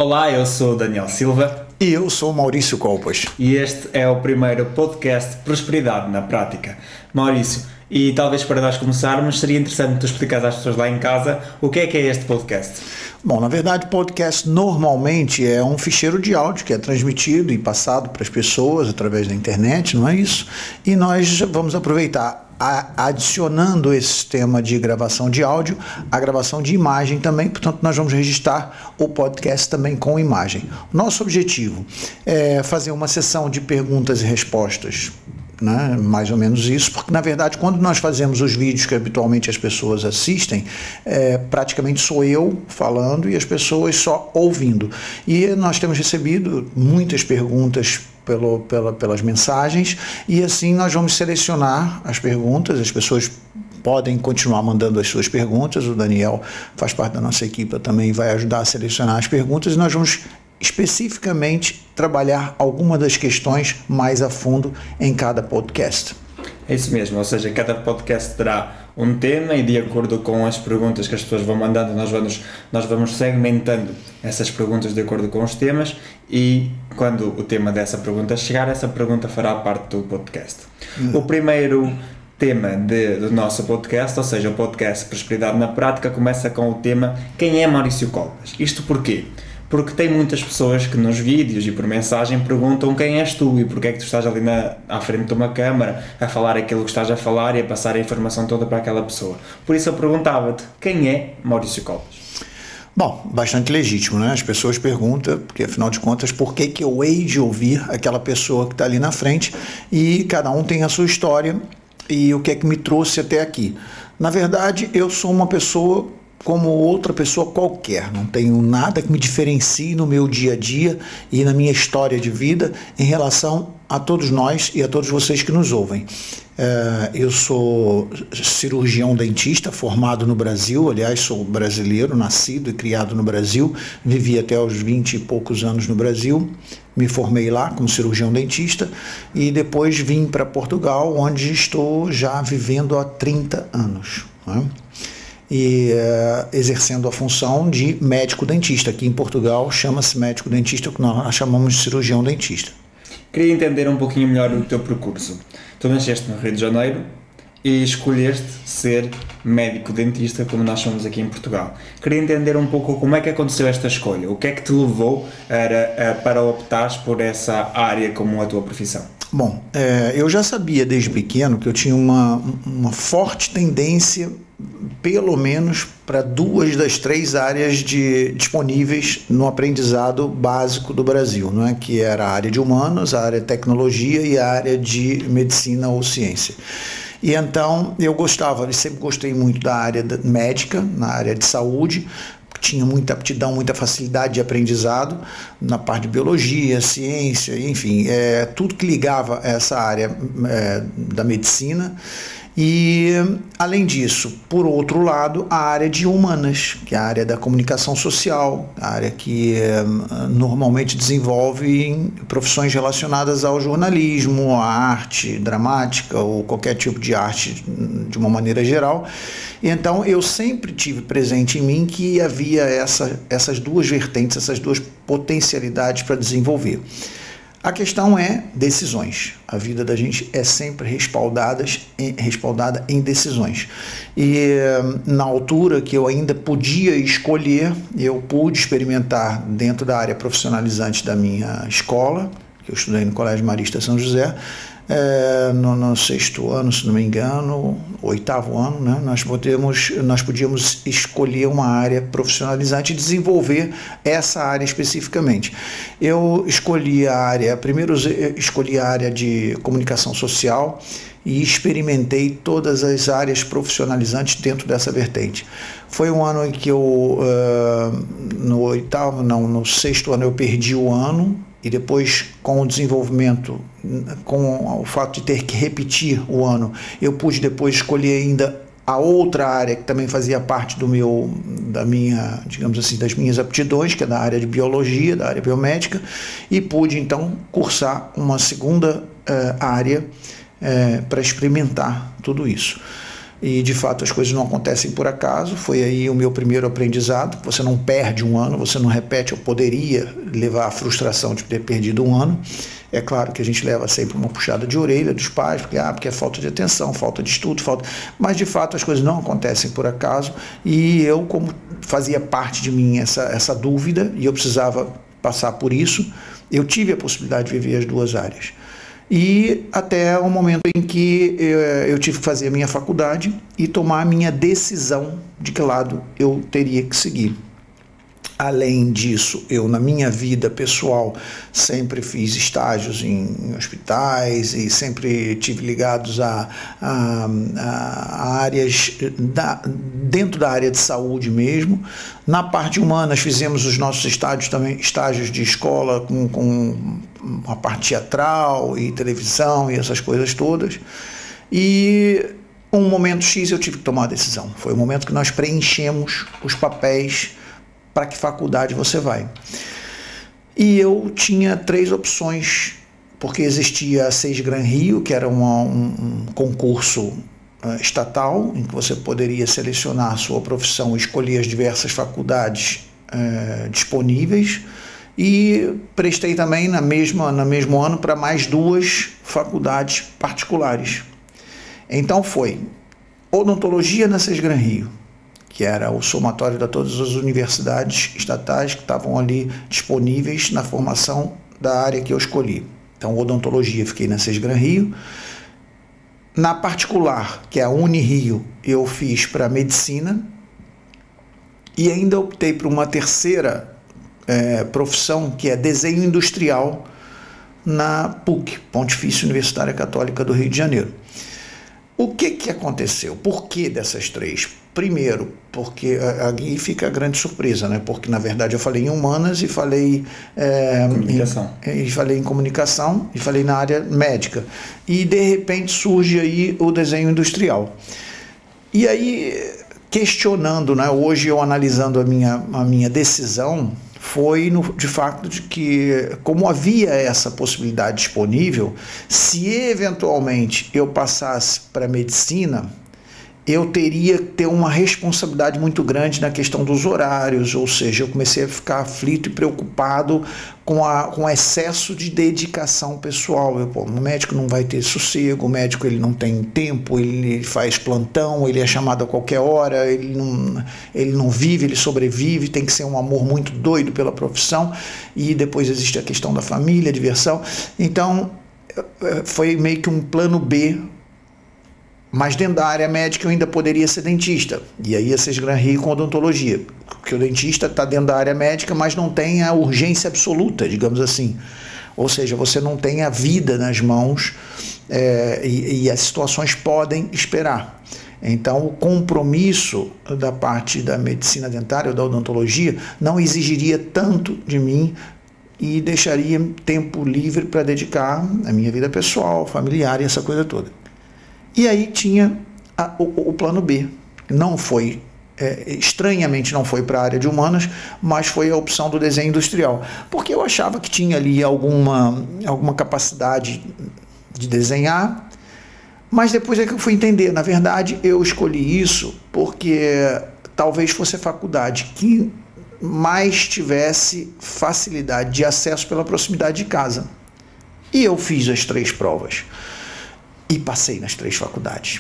Olá, eu sou o Daniel Silva. E eu sou o Maurício Colpas. E este é o primeiro podcast Prosperidade na Prática. Maurício, e talvez para nós começarmos, seria interessante tu explicares às pessoas lá em casa o que é este podcast. Bom, na verdade, podcast normalmente é um ficheiro de áudio que é transmitido e passado para as pessoas através da internet, não é isso? E nós vamos aproveitar, adicionando esse sistema de gravação de áudio, a gravação de imagem também, portanto nós vamos registrar o podcast também com imagem. Nosso objetivo é fazer uma sessão de perguntas e respostas, né? Mais ou menos isso, porque na verdade quando nós fazemos os vídeos que habitualmente as pessoas assistem, praticamente sou eu falando e as pessoas só ouvindo. E nós temos recebido muitas perguntas pelas mensagens, e assim nós vamos selecionar as perguntas. As pessoas podem continuar mandando as suas perguntas, o Daniel faz parte da nossa equipe, também vai ajudar a selecionar as perguntas, e nós vamos especificamente trabalhar alguma das questões mais a fundo em cada podcast. É isso mesmo, ou seja, cada podcast terá um tema e de acordo com as perguntas que as pessoas vão mandando, nós vamos segmentando essas perguntas de acordo com os temas, e quando o tema dessa pergunta chegar, essa pergunta fará parte do podcast. O primeiro tema do nosso podcast, ou seja, o podcast Prosperidade na Prática, começa com o tema: quem é Maurício Colpas? Isto porquê? Porque tem muitas pessoas que nos vídeos e por mensagem perguntam quem és tu e porque é que tu estás ali à frente de uma câmara a falar aquilo que estás a falar e a passar a informação toda para aquela pessoa. Por isso eu perguntava-te, quem é Maurício Colpas? Bom, bastante legítimo, né? As pessoas perguntam, porque afinal de contas, por que eu hei de ouvir aquela pessoa que está ali na frente, e cada um tem a sua história e o que é que me trouxe até aqui. Na verdade, eu sou uma pessoa como outra pessoa qualquer, não tenho nada que me diferencie no meu dia a dia e na minha história de vida em relação a todos nós e a todos vocês que nos ouvem. Eu sou cirurgião dentista formado no Brasil, aliás, sou brasileiro, nascido e criado no Brasil, vivi até os 20 e poucos anos no Brasil, me formei lá como cirurgião dentista e depois vim para Portugal, onde estou já vivendo há 30 anos, né? E exercendo a função de médico-dentista. Aqui em Portugal chama-se médico-dentista, o que nós chamamos de cirurgião-dentista. Queria entender um pouquinho melhor o teu percurso. Tu nasceste no Rio de Janeiro e escolheste ser médico-dentista, como nós somos aqui em Portugal. Queria entender um pouco como é que aconteceu esta escolha, o que é que te levou para optares por essa área como a tua profissão? Bom, eu já sabia desde pequeno que eu tinha uma forte tendência, pelo menos para 2 das 3 áreas disponíveis no aprendizado básico do Brasil, não é? Que era a área de humanos, a área de tecnologia e a área de medicina ou ciência. E então eu sempre gostei muito da área médica, na área de saúde, tinha muita aptidão, muita facilidade de aprendizado na parte de biologia, ciência, enfim, tudo que ligava a essa área da medicina. E, além disso, por outro lado, a área de humanas, que é a área da comunicação social, a área que normalmente desenvolve profissões relacionadas ao jornalismo, à arte dramática ou qualquer tipo de arte de uma maneira geral. E então eu sempre tive presente em mim que havia essas 2 vertentes, essas 2 potencialidades para desenvolver. A questão é decisões. A vida da gente é sempre respaldada em decisões. E na altura que eu ainda podia escolher, eu pude experimentar dentro da área profissionalizante da minha escola, que eu estudei no Colégio Marista São José, no 6º ano, se não me engano, 8º ano, né? Nós podíamos escolher uma área profissionalizante e desenvolver essa área especificamente. Eu primeiro escolhi a área de comunicação social e experimentei todas as áreas profissionalizantes dentro dessa vertente. Foi um ano em que eu, no 6º ano eu perdi o ano, e depois, com o desenvolvimento, com o fato de ter que repetir o ano, eu pude depois escolher ainda a outra área que também fazia parte das minhas aptidões, que é da área de biologia, da área biomédica, e pude então cursar uma segunda área para experimentar tudo isso. e de fato as coisas não acontecem por acaso. Foi aí o meu primeiro aprendizado. Você não perde um ano, você não repete. Eu poderia levar a frustração de ter perdido um ano. É claro que a gente leva sempre uma puxada de orelha dos pais, porque é falta de atenção, falta de estudo, mas de fato as coisas não acontecem por acaso, e eu, como fazia parte de mim essa dúvida, e eu precisava passar por isso, eu tive a possibilidade de viver as duas áreas. E até o momento em que eu tive que fazer a minha faculdade e tomar a minha decisão de que lado eu teria que seguir. Além disso, eu na minha vida pessoal sempre fiz estágios em hospitais e sempre tive ligados a áreas dentro da área de saúde mesmo. Na parte humana, fizemos os nossos estágios de escola com a parte teatral e televisão e essas coisas todas. E um momento X eu tive que tomar a decisão. Foi o momento que nós preenchemos os papéis para que faculdade você vai. E eu tinha 3 opções, porque existia a SES Gran Rio, que era um concurso estatal, em que você poderia selecionar a sua profissão e escolher as diversas faculdades disponíveis, e prestei também no mesmo ano para mais 2 faculdades particulares. Então foi odontologia na SES Gran Rio, que era o somatório de todas as universidades estatais que estavam ali disponíveis na formação da área que eu escolhi. Então, odontologia, fiquei na SES Gran Rio. Na particular, que é a Unirio, eu fiz para medicina, e ainda optei por uma terceira profissão, que é desenho industrial, na PUC, Pontifícia Universitária Católica do Rio de Janeiro. O que aconteceu? Por que dessas 3? Primeiro, porque aqui fica a grande surpresa, né? Porque na verdade eu falei em humanas e falei em comunicação e falei na área médica, e de repente surge aí o desenho industrial. E aí, questionando, né? Hoje eu analisando a minha decisão, foi de fato de que, como havia essa possibilidade disponível, se eventualmente eu passasse para medicina, eu teria que ter uma responsabilidade muito grande na questão dos horários, ou seja, eu comecei a ficar aflito e preocupado com o excesso de dedicação pessoal. O médico não vai ter sossego, o médico ele não tem tempo, ele faz plantão, ele é chamado a qualquer hora, ele não vive, ele sobrevive, tem que ser um amor muito doido pela profissão, e depois existe a questão da família, a diversão. Então, foi meio que um plano B. Mas dentro da área médica eu ainda poderia ser dentista. E aí ia ser Gran Rio com odontologia. Porque o dentista está dentro da área médica, mas não tem a urgência absoluta, digamos assim. Ou seja, você não tem a vida nas mãos e as situações podem esperar. Então, o compromisso da parte da medicina dentária ou da odontologia não exigiria tanto de mim e deixaria tempo livre para dedicar a minha vida pessoal, familiar e essa coisa toda. E aí tinha o plano B. Não foi, estranhamente não foi para a área de humanas, mas foi a opção do desenho industrial. Porque eu achava que tinha ali alguma capacidade de desenhar, mas depois é que eu fui entender. Na verdade, eu escolhi isso porque talvez fosse a faculdade que mais tivesse facilidade de acesso pela proximidade de casa. E eu fiz as 3 provas. E passei nas 3 faculdades.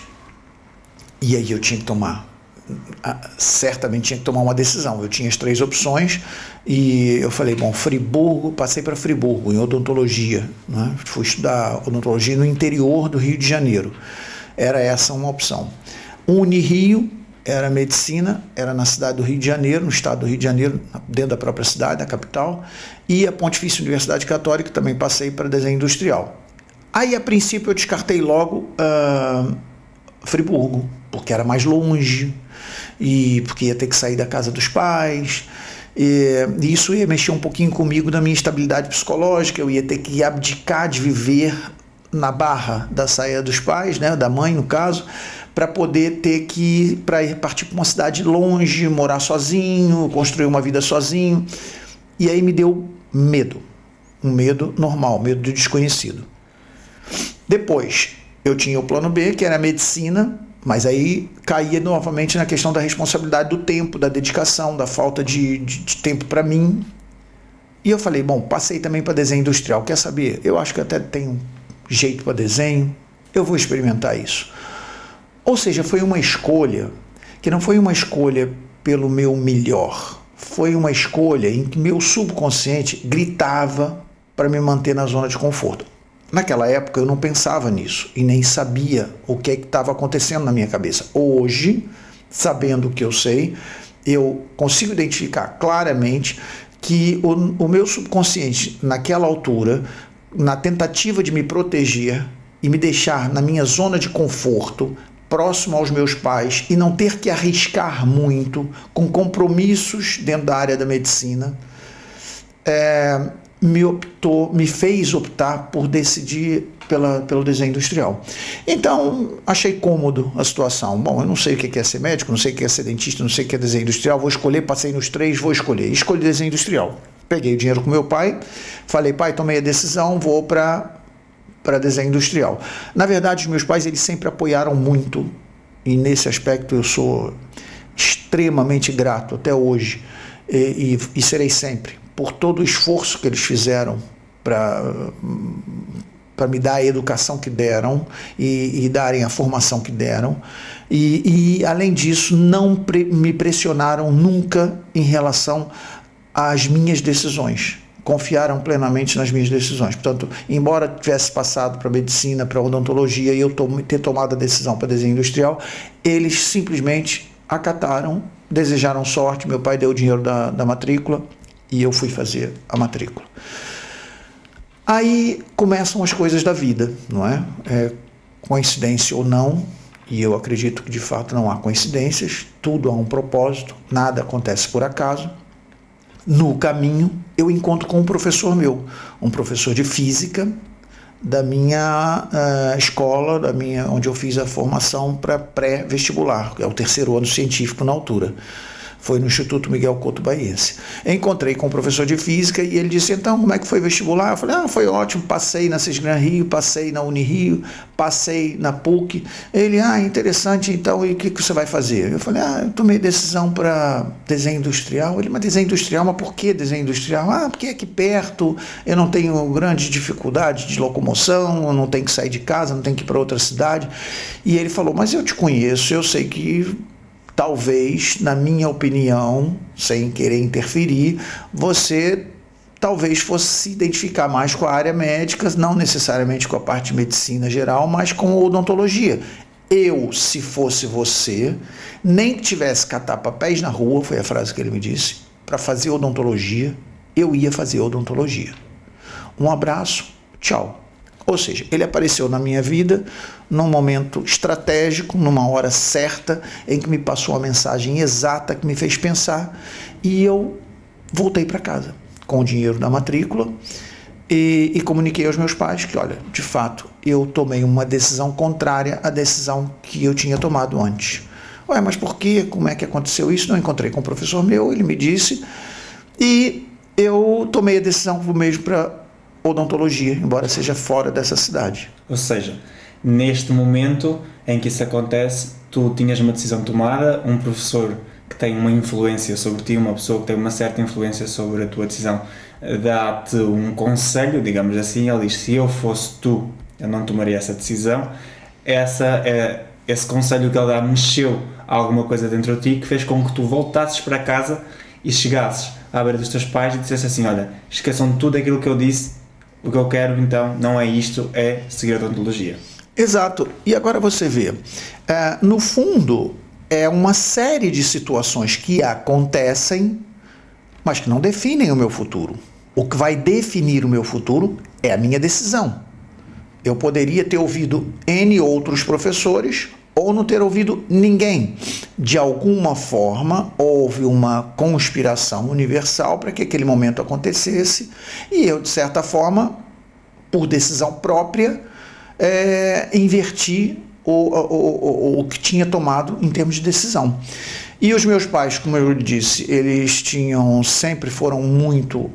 E aí eu tinha que certamente tinha que tomar uma decisão. Eu tinha as 3 opções e eu falei, Friburgo, passei para Friburgo, em odontologia, né? Fui estudar odontologia no interior do Rio de Janeiro. Era essa uma opção. Unirio era medicina, era na cidade do Rio de Janeiro, no estado do Rio de Janeiro, dentro da própria cidade, da capital. E a Pontifícia Universidade Católica, também passei para desenho industrial. Aí, a princípio, eu descartei logo Friburgo, porque era mais longe, e porque ia ter que sair da casa dos pais, e isso ia mexer um pouquinho comigo na minha estabilidade psicológica. Eu ia ter que abdicar de viver na barra da saia dos pais, né, da mãe, no caso, para poder partir para uma cidade longe, morar sozinho, construir uma vida sozinho. E aí me deu medo, um medo normal, medo do desconhecido. Depois, eu tinha o plano B, que era a medicina, Mas aí caía novamente na questão da responsabilidade do tempo, da dedicação, da falta de tempo para mim. E eu falei, bom, passei também para desenho industrial. Quer saber? Eu acho que até tenho jeito para desenho, eu vou experimentar isso. Ou seja, foi uma escolha que não foi uma escolha pelo meu melhor. Foi uma escolha em que meu subconsciente gritava para me manter na zona de conforto. Naquela época eu não pensava nisso e nem sabia o que estava acontecendo na minha cabeça. Hoje, sabendo o que eu sei, eu consigo identificar claramente que o meu subconsciente, naquela altura, na tentativa de me proteger e me deixar na minha zona de conforto, próximo aos meus pais e não ter que arriscar muito com compromissos dentro da área da medicina, me fez optar por decidir pelo desenho industrial. Então, achei cômodo a situação. Bom, eu não sei o que é ser médico, não sei o que é ser dentista, não sei o que é desenho industrial, vou escolher, passei nos 3, vou escolher. Escolhi desenho industrial. Peguei o dinheiro com meu pai, falei, pai, tomei a decisão, vou para desenho industrial. Na verdade, os meus pais, eles sempre apoiaram muito, e nesse aspecto eu sou extremamente grato até hoje, e serei sempre, por todo o esforço que eles fizeram para me dar a educação que deram e darem a formação que deram. E além disso, não me pressionaram nunca em relação às minhas decisões. Confiaram plenamente nas minhas decisões. Portanto, embora tivesse passado para medicina, para odontologia, e eu ter tomado a decisão para desenho industrial, eles simplesmente acataram, desejaram sorte. Meu pai deu o dinheiro da matrícula e eu fui fazer a matrícula. Aí começam as coisas da vida, não é? Coincidência ou não, e eu acredito que de fato não há coincidências, tudo há um propósito, nada acontece por acaso. No caminho, eu encontro com um professor meu, um professor de física da minha escola, onde eu fiz a formação para pré-vestibular, que é o 3º ano científico na altura. Foi no Instituto Miguel Couto Baiense. Encontrei com o professor de física e ele disse, então, como é que foi o vestibular? Eu falei, foi ótimo, passei na Cisgran Rio, passei na Unirio, passei na PUC. Ele, interessante, então, e o que você vai fazer? Eu falei, eu tomei decisão para desenho industrial. Ele, mas desenho industrial, mas por que desenho industrial? Porque é aqui perto, eu não tenho grande dificuldade de locomoção, eu não tenho que sair de casa, não tenho que ir para outra cidade. E ele falou, mas eu te conheço, eu sei que talvez, na minha opinião, sem querer interferir, você talvez fosse se identificar mais com a área médica, não necessariamente com a parte de medicina geral, mas com odontologia. Eu, se fosse você, nem que tivesse que catar papéis na rua, foi a frase que ele me disse, para fazer odontologia, eu ia fazer odontologia. Um abraço, tchau. Ou seja, ele apareceu na minha vida num momento estratégico, numa hora certa, em que me passou uma mensagem exata que me fez pensar, e eu voltei para casa com o dinheiro da matrícula e comuniquei aos meus pais que, olha, de fato, eu tomei uma decisão contrária à decisão que eu tinha tomado antes. Mas por quê? Como é que aconteceu isso? Não encontrei com o professor meu, ele me disse, e eu tomei a decisão mesmo para odontologia, embora seja fora dessa cidade. Ou seja, neste momento em que isso acontece, tu tinhas uma decisão tomada, um professor que tem uma influência sobre ti, uma pessoa que tem uma certa influência sobre a tua decisão, dá-te um conselho, digamos assim, ele diz, se eu fosse tu, eu não tomaria essa decisão. Esse conselho que ele dá mexeu alguma coisa dentro de ti que fez com que tu voltasses para casa e chegasses à beira dos teus pais e dissesse assim, olha, esqueçam de tudo aquilo que eu disse, o que eu quero então não é isto, é seguir a odontologia. Exato. E agora você vê, no fundo, é uma série de situações que acontecem, mas que não definem o meu futuro. O que vai definir o meu futuro é a minha decisão. Eu poderia ter ouvido N outros professores ou não ter ouvido ninguém. De alguma forma, houve uma conspiração universal para que aquele momento acontecesse e eu, de certa forma, por decisão própria, inverti o que tinha tomado em termos de decisão. E os meus pais, como eu disse, eles sempre foram muito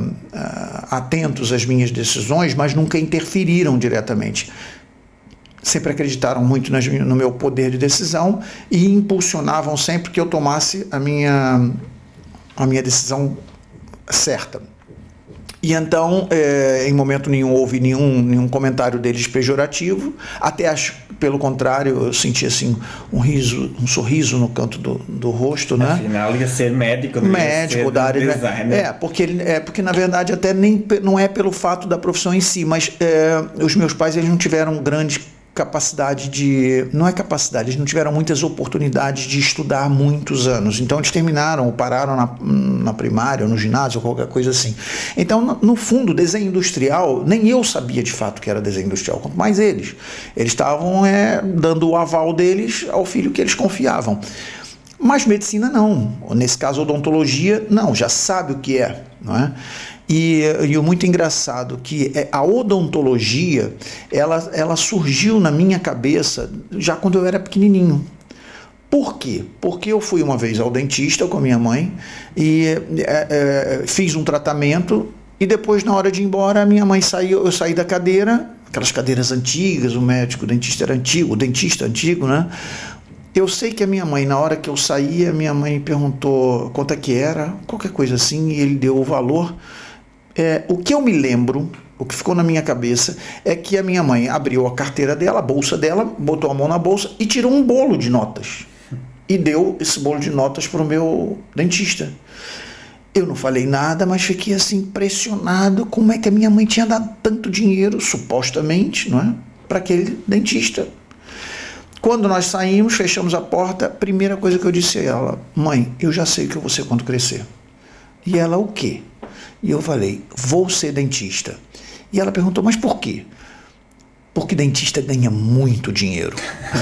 atentos às minhas decisões, mas nunca interferiram diretamente. sempre acreditaram muito no meu poder de decisão e impulsionavam sempre que eu tomasse a minha decisão certa. E então, em momento nenhum, houve nenhum comentário deles pejorativo, até acho, pelo contrário, eu senti assim um sorriso no canto do rosto, né? Afinal, ia ser médico da área de design. Porque na verdade até nem não é pelo fato da profissão em si, mas os meus pais eles não tiveram grande capacidade eles não tiveram muitas oportunidades de estudar muitos anos, então eles pararam na primária ou no ginásio ou qualquer coisa assim. Então no fundo, desenho industrial, nem eu sabia de fato que era desenho industrial, quanto mais eles estavam dando o aval deles ao filho que eles confiavam. Mas medicina não, nesse caso odontologia não, já sabe o que é, não é? E o muito engraçado que a odontologia ela surgiu na minha cabeça já quando eu era pequenininho. Por quê? Porque eu fui uma vez ao dentista com a minha mãe e fiz um tratamento e depois, na hora de ir embora, a minha mãe eu saí da cadeira, aquelas cadeiras antigas, o dentista era antigo, o dentista antigo, né? Eu sei que a minha mãe, na hora que eu saí, a minha mãe perguntou quanto é que era, qualquer coisa assim, e ele deu o valor. O que eu me lembro, o que ficou na minha cabeça, é que a minha mãe abriu a carteira dela, a bolsa dela, botou a mão na bolsa e tirou um bolo de notas. E deu esse bolo de notas para o meu dentista. Eu não falei nada, mas fiquei assim impressionado como é que a minha mãe tinha dado tanto dinheiro, supostamente, não é, para aquele dentista. Quando nós saímos, fechamos a porta, a primeira coisa que eu disse a ela: mãe, eu já sei o que eu vou ser quando crescer. E ela: o quê? E eu falei: vou ser dentista. E ela perguntou: mas por quê? Porque dentista ganha muito dinheiro.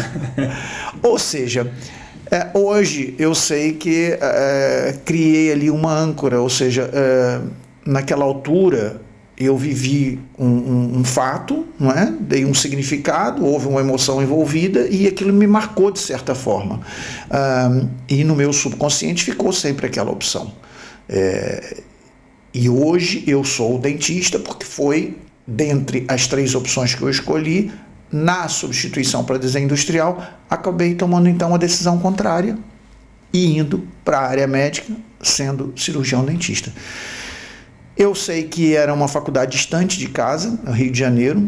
Ou seja, hoje eu sei que criei ali uma âncora, ou seja, naquela altura eu vivi um fato, não é? Dei um significado, houve uma emoção envolvida e aquilo me marcou de certa forma. E no meu subconsciente ficou sempre aquela opção. E hoje eu sou dentista porque foi, dentre as 3 opções que eu escolhi, na substituição para desenho industrial, acabei tomando então a decisão contrária e indo para a área médica, sendo cirurgião dentista. Eu sei que era uma faculdade distante de casa, no Rio de Janeiro.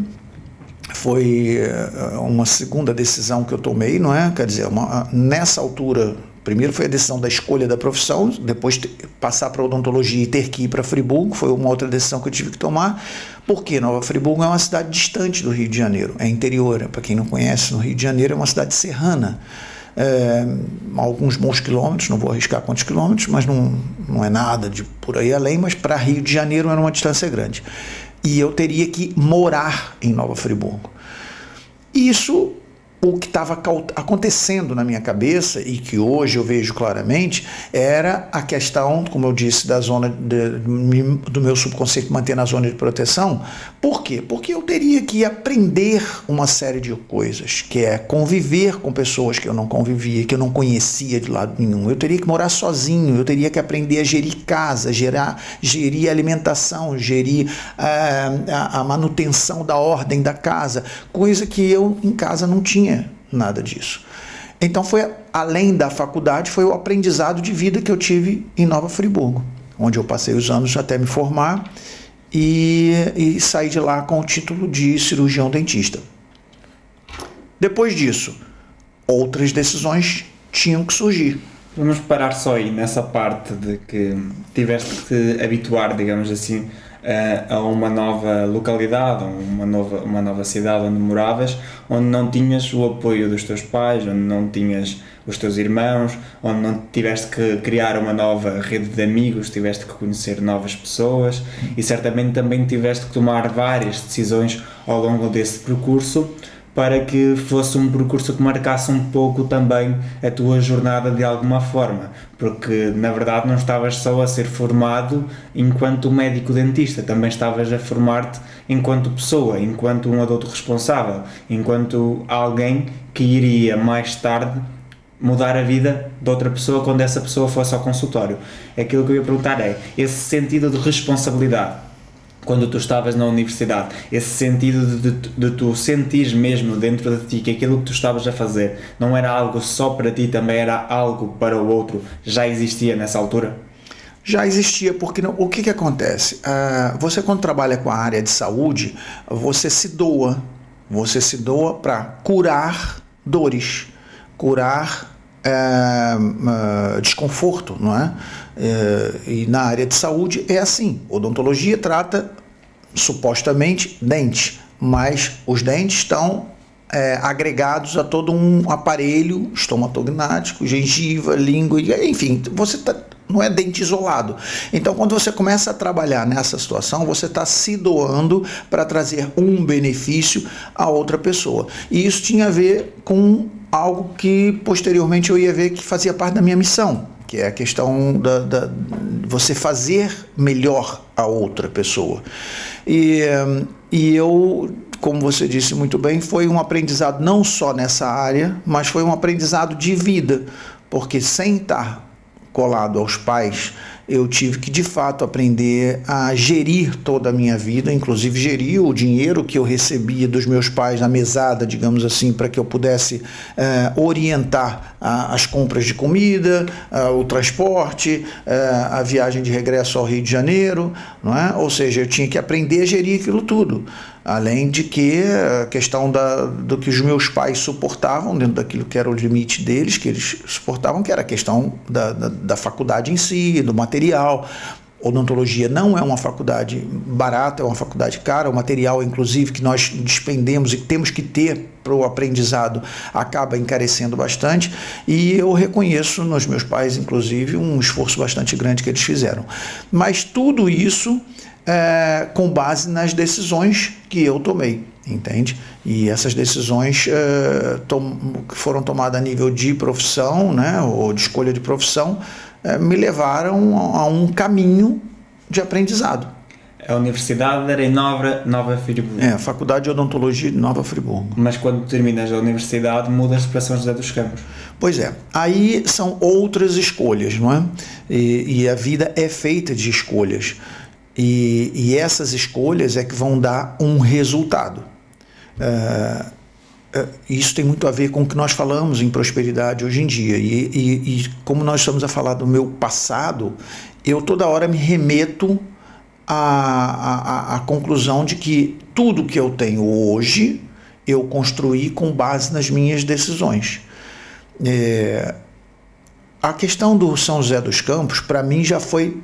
Foi uma segunda decisão que eu tomei, não é? Quer dizer, nessa altura, primeiro foi a decisão da escolha da profissão, depois passar para odontologia e ter que ir para Friburgo, foi uma outra decisão que eu tive que tomar, porque Nova Friburgo é uma cidade distante do Rio de Janeiro, é interior, para quem não conhece, no Rio de Janeiro é uma cidade serrana, alguns bons quilômetros, não vou arriscar quantos quilômetros, mas não é nada de por aí além, mas para Rio de Janeiro era uma distância grande. E eu teria que morar em Nova Friburgo. Isso, o que estava acontecendo na minha cabeça, e que hoje eu vejo claramente, era a questão, como eu disse, da zona do meu subconsciente manter na zona de proteção. Por quê? Porque eu teria que aprender uma série de coisas, que é conviver com pessoas que eu não convivia, que eu não conhecia de lado nenhum. Eu teria que morar sozinho, eu teria que aprender a gerir casa, gerir alimentação, gerir a manutenção da ordem da casa, coisa que eu em casa não tinha nada disso. Então foi, além da faculdade, foi o aprendizado de vida que eu tive em Nova Friburgo, onde eu passei os anos até me formar e saí de lá com o título de cirurgião dentista. Depois disso, outras decisões tinham que surgir. Vamos parar só aí nessa parte de que tiveste que te habituar, digamos assim, a uma nova localidade, uma nova cidade onde moravas, onde não tinhas o apoio dos teus pais, onde não tinhas os teus irmãos, onde não tiveste que criar uma nova rede de amigos, tiveste que conhecer novas pessoas e certamente também tiveste que tomar várias decisões ao longo desse percurso para que fosse um percurso que marcasse um pouco também a tua jornada de alguma forma, porque na verdade não estavas só a ser formado enquanto médico-dentista, também estavas a formar-te enquanto pessoa, enquanto um adulto responsável, enquanto alguém que iria mais tarde mudar a vida de outra pessoa quando essa pessoa fosse ao consultório. Aquilo que eu ia perguntar é, esse sentido de responsabilidade quando tu estavas na universidade, esse sentido de tu sentires mesmo dentro de ti que aquilo que tu estavas a fazer não era algo só para ti, também era algo para o outro, já existia nessa altura? Já existia, porque o que acontece? Você, quando trabalha com a área de saúde, você se doa para curar dores, curar desconforto, não é? E na área de saúde é assim. Odontologia trata supostamente dentes, mas os dentes estão agregados a todo um aparelho estomatognático, gengiva, língua, enfim, não é dente isolado. Então, quando você começa a trabalhar nessa situação, você está se doando para trazer um benefício a outra pessoa. E isso tinha a ver com algo que posteriormente eu ia ver que fazia parte da minha missão, que é a questão de você fazer melhor a outra pessoa. E eu, como você disse muito bem, foi um aprendizado não só nessa área, mas foi um aprendizado de vida, porque sem estar colado aos pais, eu tive que de fato aprender a gerir toda a minha vida, inclusive gerir o dinheiro que eu recebia dos meus pais na mesada, digamos assim, para que eu pudesse orientar as compras de comida, o transporte, a viagem de regresso ao Rio de Janeiro, não é? Ou seja, eu tinha que aprender a gerir aquilo tudo. Além de que a questão do que os meus pais suportavam, dentro daquilo que era o limite deles, que eles suportavam, que era a questão da faculdade em si, do material. Odontologia não é uma faculdade barata, é uma faculdade cara. O material, inclusive, que nós despendemos e temos que ter para o aprendizado acaba encarecendo bastante. E eu reconheço nos meus pais, inclusive, um esforço bastante grande que eles fizeram. Mas tudo isso com base nas decisões que eu tomei, entende? E essas decisões foram tomadas a nível de profissão, né, ou de escolha de profissão, me levaram a um caminho de aprendizado. A universidade era em Nova Friburgo. A Faculdade de Odontologia de Nova Friburgo. Mas quando terminas a universidade, mudas para São José dos Campos. Pois é, aí são outras escolhas, não é? E a vida é feita de escolhas. E essas escolhas é que vão dar um resultado. Isso tem muito a ver com o que nós falamos em prosperidade hoje em dia. E como nós estamos a falar do meu passado, eu toda hora me remeto à conclusão de que tudo que eu tenho hoje eu construí com base nas minhas decisões. A questão do São José dos Campos, para mim, já foi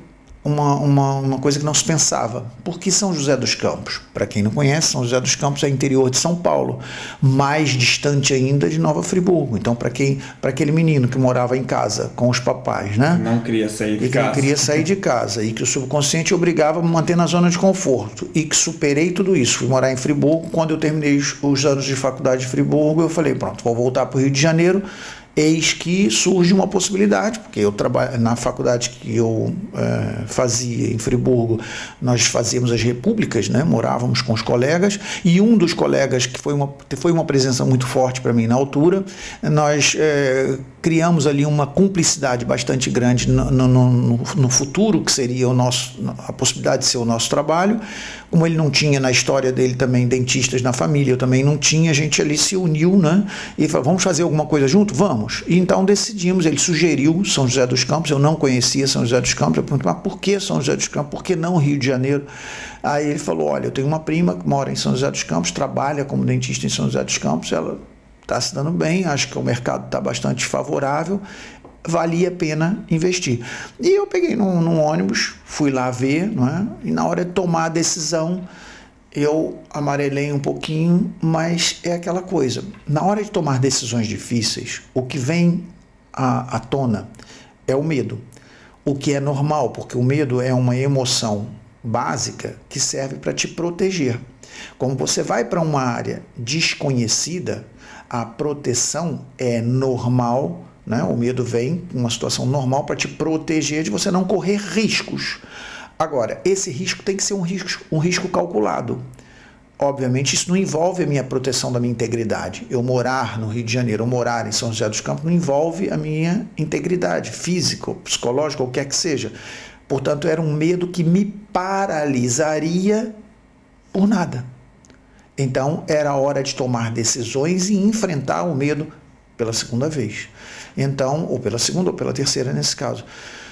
uma coisa que não se pensava. Por que São José dos Campos? Para quem não conhece, São José dos Campos é interior de São Paulo, mais distante ainda de Nova Friburgo. Então, para aquele menino que morava em casa com os papais, né? Não queria sair de casa. Não queria sair de casa e que o subconsciente obrigava a me manter na zona de conforto, e que superei tudo isso. Fui morar em Friburgo. Quando eu terminei os anos de faculdade de Friburgo, eu falei, pronto, vou voltar para o Rio de Janeiro. Eis que surge uma possibilidade, porque eu trabalho na faculdade que eu fazia em Friburgo, nós fazíamos as repúblicas, né? Morávamos com os colegas, e um dos colegas que foi uma presença muito forte para mim na altura, nós criamos ali uma cumplicidade bastante grande no futuro, que seria a possibilidade de ser o nosso trabalho. Como ele não tinha na história dele também dentistas na família, eu também não tinha, a gente ali se uniu, né? E falou, vamos fazer alguma coisa junto? Vamos. E então decidimos, ele sugeriu São José dos Campos, eu não conhecia São José dos Campos, eu perguntei, mas por que São José dos Campos? Por que não Rio de Janeiro? Aí ele falou, olha, eu tenho uma prima que mora em São José dos Campos, trabalha como dentista em São José dos Campos, ela está se dando bem, acho que o mercado está bastante favorável, valia a pena investir. E eu peguei num ônibus, fui lá ver, não é? E na hora de tomar a decisão, eu amarelei um pouquinho, mas é aquela coisa. Na hora de tomar decisões difíceis, o que vem à tona é o medo. O que é normal, porque o medo é uma emoção básica que serve para te proteger. Como você vai para uma área desconhecida, a proteção é normal, né? O medo vem uma situação normal para te proteger de você não correr riscos. Agora, esse risco tem que ser um risco calculado. Obviamente, isso não envolve a minha proteção da minha integridade. Eu morar no Rio de Janeiro, ou morar em São José dos Campos, não envolve a minha integridade física, psicológica, ou o que quer que seja. Portanto, era um medo que me paralisaria por nada. Então, era hora de tomar decisões e enfrentar o medo pela segunda vez. Então, ou pela segunda ou pela terceira nesse caso.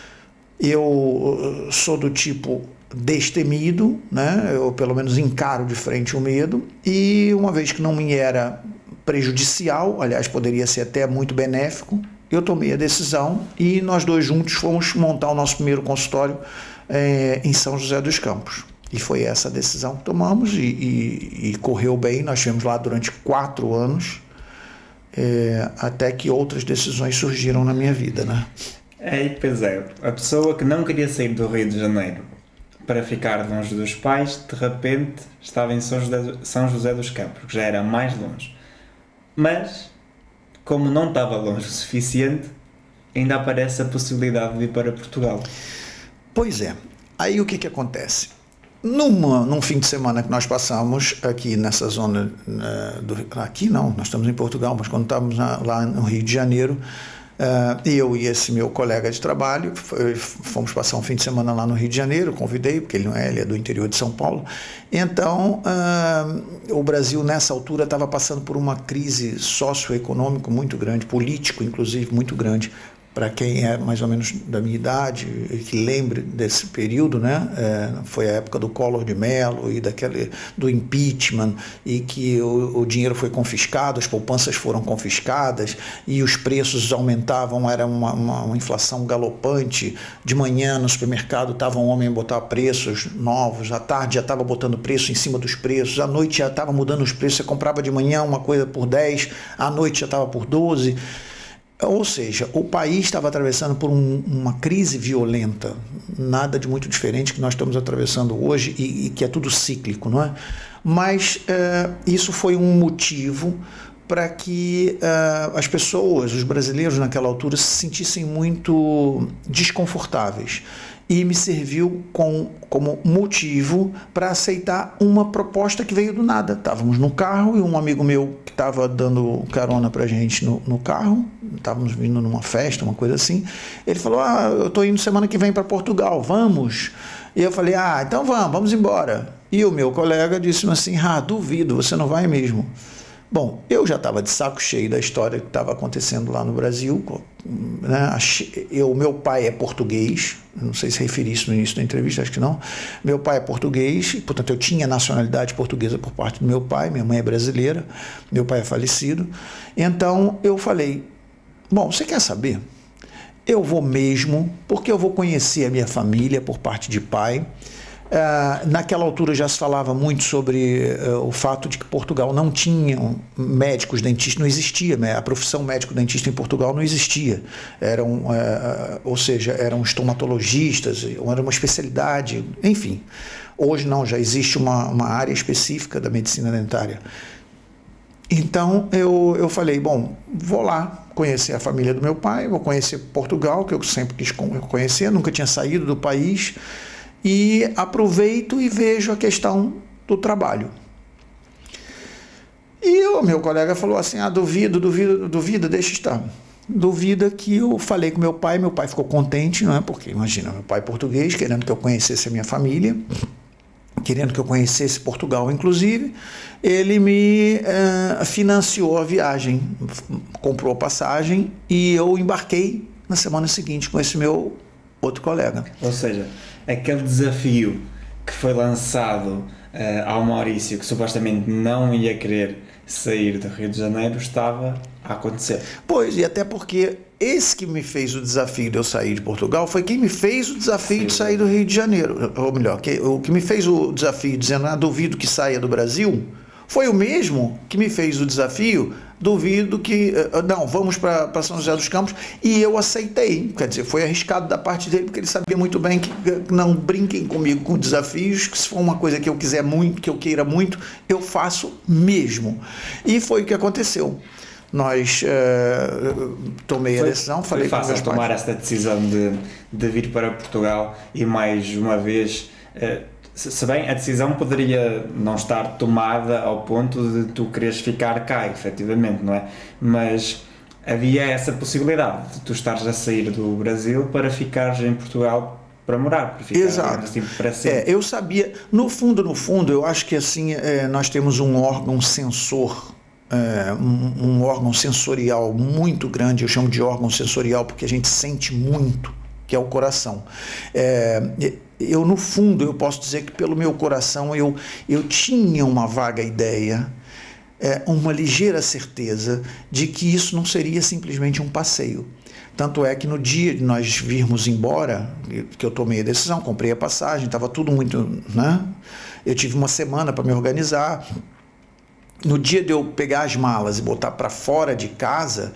Eu sou do tipo destemido, né? Eu pelo menos encaro de frente o medo, e uma vez que não me era prejudicial, aliás, poderia ser até muito benéfico, eu tomei a decisão e nós dois juntos fomos montar o nosso primeiro consultório em São José dos Campos. E foi essa a decisão que tomamos e correu bem. Nós estivemos lá durante 4 anos, até que outras decisões surgiram na minha vida, né? Pois é, a pessoa que não queria sair do Rio de Janeiro para ficar longe dos pais, de repente estava em São José dos Campos, que já era mais longe. Mas, como não estava longe o suficiente, ainda aparece a possibilidade de ir para Portugal. Pois é. Aí o que acontece? Num fim de semana que nós passamos aqui nessa zona, aqui não, nós estamos em Portugal, mas quando estávamos lá no Rio de Janeiro, eu e esse meu colega de trabalho fomos passar um fim de semana lá no Rio de Janeiro, convidei, porque ele é do interior de São Paulo. Então, o Brasil nessa altura estava passando por uma crise socioeconômica muito grande, político inclusive muito grande. Para quem é mais ou menos da minha idade e que lembre desse período, né? Foi a época do Collor de Mello e do impeachment, e que o dinheiro foi confiscado, as poupanças foram confiscadas e os preços aumentavam, era uma inflação galopante. De manhã no supermercado estava um homem a botar preços novos, à tarde já estava botando preço em cima dos preços, à noite já estava mudando os preços, você comprava de manhã uma coisa por 10, à noite já estava por 12. Ou seja, o país estava atravessando por uma crise violenta, nada de muito diferente que nós estamos atravessando hoje e que é tudo cíclico, não é? Mas isso foi um motivo para que as pessoas, os brasileiros naquela altura, se sentissem muito desconfortáveis. E me serviu como motivo para aceitar uma proposta que veio do nada. Estávamos no carro e um amigo meu que estava dando carona para a gente no carro, estávamos vindo numa festa, uma coisa assim, ele falou, eu estou indo semana que vem para Portugal, vamos? E eu falei, então vamos embora. E o meu colega disse assim, duvido, você não vai mesmo. Bom, eu já estava de saco cheio da história que estava acontecendo lá no Brasil, né? Meu pai é português, não sei se referi isso no início da entrevista, acho que não. Meu pai é português, portanto eu tinha nacionalidade portuguesa por parte do meu pai, minha mãe é brasileira, meu pai é falecido. Então eu falei, bom, você quer saber? Eu vou mesmo, porque eu vou conhecer a minha família por parte de pai. Naquela altura já se falava muito sobre o fato de que Portugal não tinha médicos dentistas, não existia, a profissão médico-dentista em Portugal não existia, ou seja, eram estomatologistas, era uma especialidade, enfim. Hoje não, já existe uma área específica da medicina dentária. Então eu falei, bom, vou lá conhecer a família do meu pai, vou conhecer Portugal, que eu sempre quis conhecer, nunca tinha saído do país, e aproveito e vejo a questão do trabalho. E o meu colega falou assim, duvida, deixa estar. Duvida que eu falei com meu pai ficou contente, não é? Porque imagina, meu pai é português, querendo que eu conhecesse a minha família, querendo que eu conhecesse Portugal, inclusive, ele me financiou a viagem, comprou a passagem e eu embarquei na semana seguinte com esse meu outro colega. Ou seja, aquele desafio que foi lançado ao Maurício, que supostamente não ia querer sair do Rio de Janeiro, estava a acontecer. Pois, e até porque esse que me fez o desafio de eu sair de Portugal foi quem me fez o desafio de sair do Rio de Janeiro. Ou melhor, o que me fez o desafio dizendo, duvido que saia do Brasil, foi o mesmo que me fez o desafio, duvido que, não, vamos para São José dos Campos, e eu aceitei. Quer dizer, foi arriscado da parte dele, porque ele sabia muito bem que não brinquem comigo com desafios, que se for uma coisa que eu quiser muito, que eu queira muito, eu faço mesmo. E foi o que aconteceu. Nós tomei a decisão, falei com meus pais. Foi fácil tomar essa decisão de vir para Portugal e mais uma vez... Se bem, a decisão poderia não estar tomada ao ponto de tu quereres ficar cá, efetivamente, não é? Mas havia essa possibilidade de tu estares a sair do Brasil para ficares em Portugal para morar, para ficar Exato. assim, para sempre. Eu sabia, no fundo, eu acho que assim, nós temos um órgão sensor, um órgão sensorial muito grande, eu chamo de órgão sensorial porque a gente sente muito, que é o coração. Eu, no fundo, eu posso dizer que pelo meu coração eu tinha uma vaga ideia, uma ligeira certeza de que isso não seria simplesmente um passeio. Tanto é que no dia de nós virmos embora, que eu tomei a decisão, comprei a passagem, estava tudo muito, né? Eu tive uma semana para me organizar. No dia de eu pegar as malas e botar para fora de casa,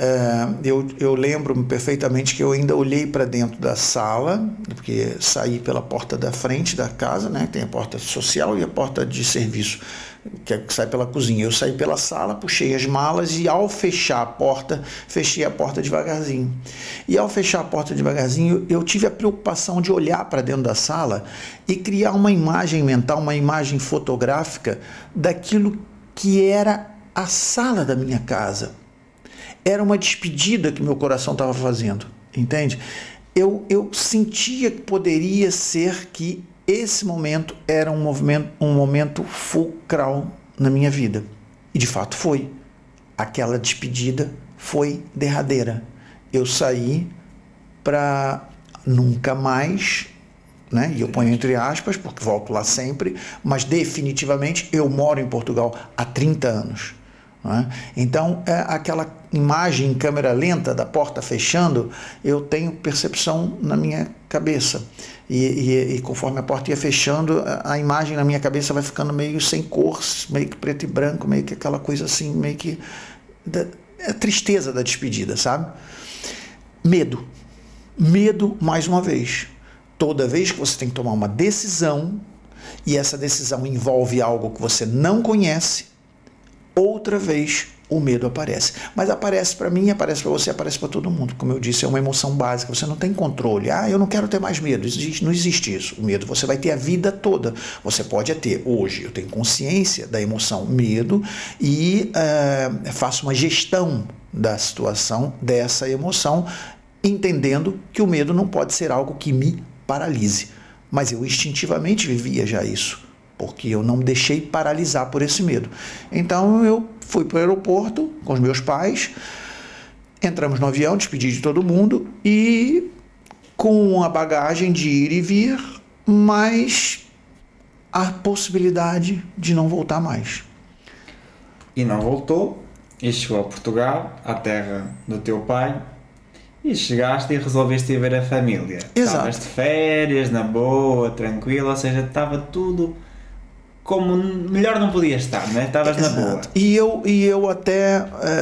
eu lembro-me perfeitamente que eu ainda olhei para dentro da sala, porque saí pela porta da frente da casa, né? Tem a porta social e a porta de serviço, que sai pela cozinha. Eu saí pela sala, puxei as malas e ao fechar a porta, fechei a porta devagarzinho. E ao fechar a porta devagarzinho, eu tive a preocupação de olhar para dentro da sala e criar uma imagem mental, uma imagem fotográfica daquilo que era a sala da minha casa. Era uma despedida que meu coração estava fazendo, entende? Eu sentia que poderia ser que esse momento era um momento fulcral na minha vida. E de fato foi. Aquela despedida foi derradeira. Eu saí para nunca mais, né? E eu ponho entre aspas, porque volto lá sempre, mas definitivamente eu moro em Portugal há 30 anos. Né? Então, aquela imagem em câmera lenta da porta fechando, eu tenho percepção na minha cabeça. E conforme a porta ia fechando, a imagem na minha cabeça vai ficando meio sem cor, meio que preto e branco, meio que aquela coisa assim, meio que a tristeza da despedida, sabe? Medo, mais uma vez. Toda vez que você tem que tomar uma decisão, e essa decisão envolve algo que você não conhece, outra vez o medo aparece. Mas aparece para mim, aparece para você, aparece para todo mundo. Como eu disse, é uma emoção básica, você não tem controle. Eu não quero ter mais medo, não existe isso. O medo você vai ter a vida toda. Você pode ter, hoje eu tenho consciência da emoção medo e faço uma gestão da situação, dessa emoção, entendendo que o medo não pode ser algo que me paralise. Mas eu instintivamente vivia já isso, porque eu não me deixei paralisar por esse medo. Então eu fui para o aeroporto com os meus pais, entramos no avião, despedi de todo mundo e com a bagagem de ir e vir, mas a possibilidade de não voltar mais. E não voltou, e chegou a Portugal, à terra do teu pai, e chegaste e resolveste ir ver a família. Exato. Estavas de férias, na boa, tranquilo, ou seja, estava tudo como melhor não podia estar, não é? Estavas na boa. E eu até,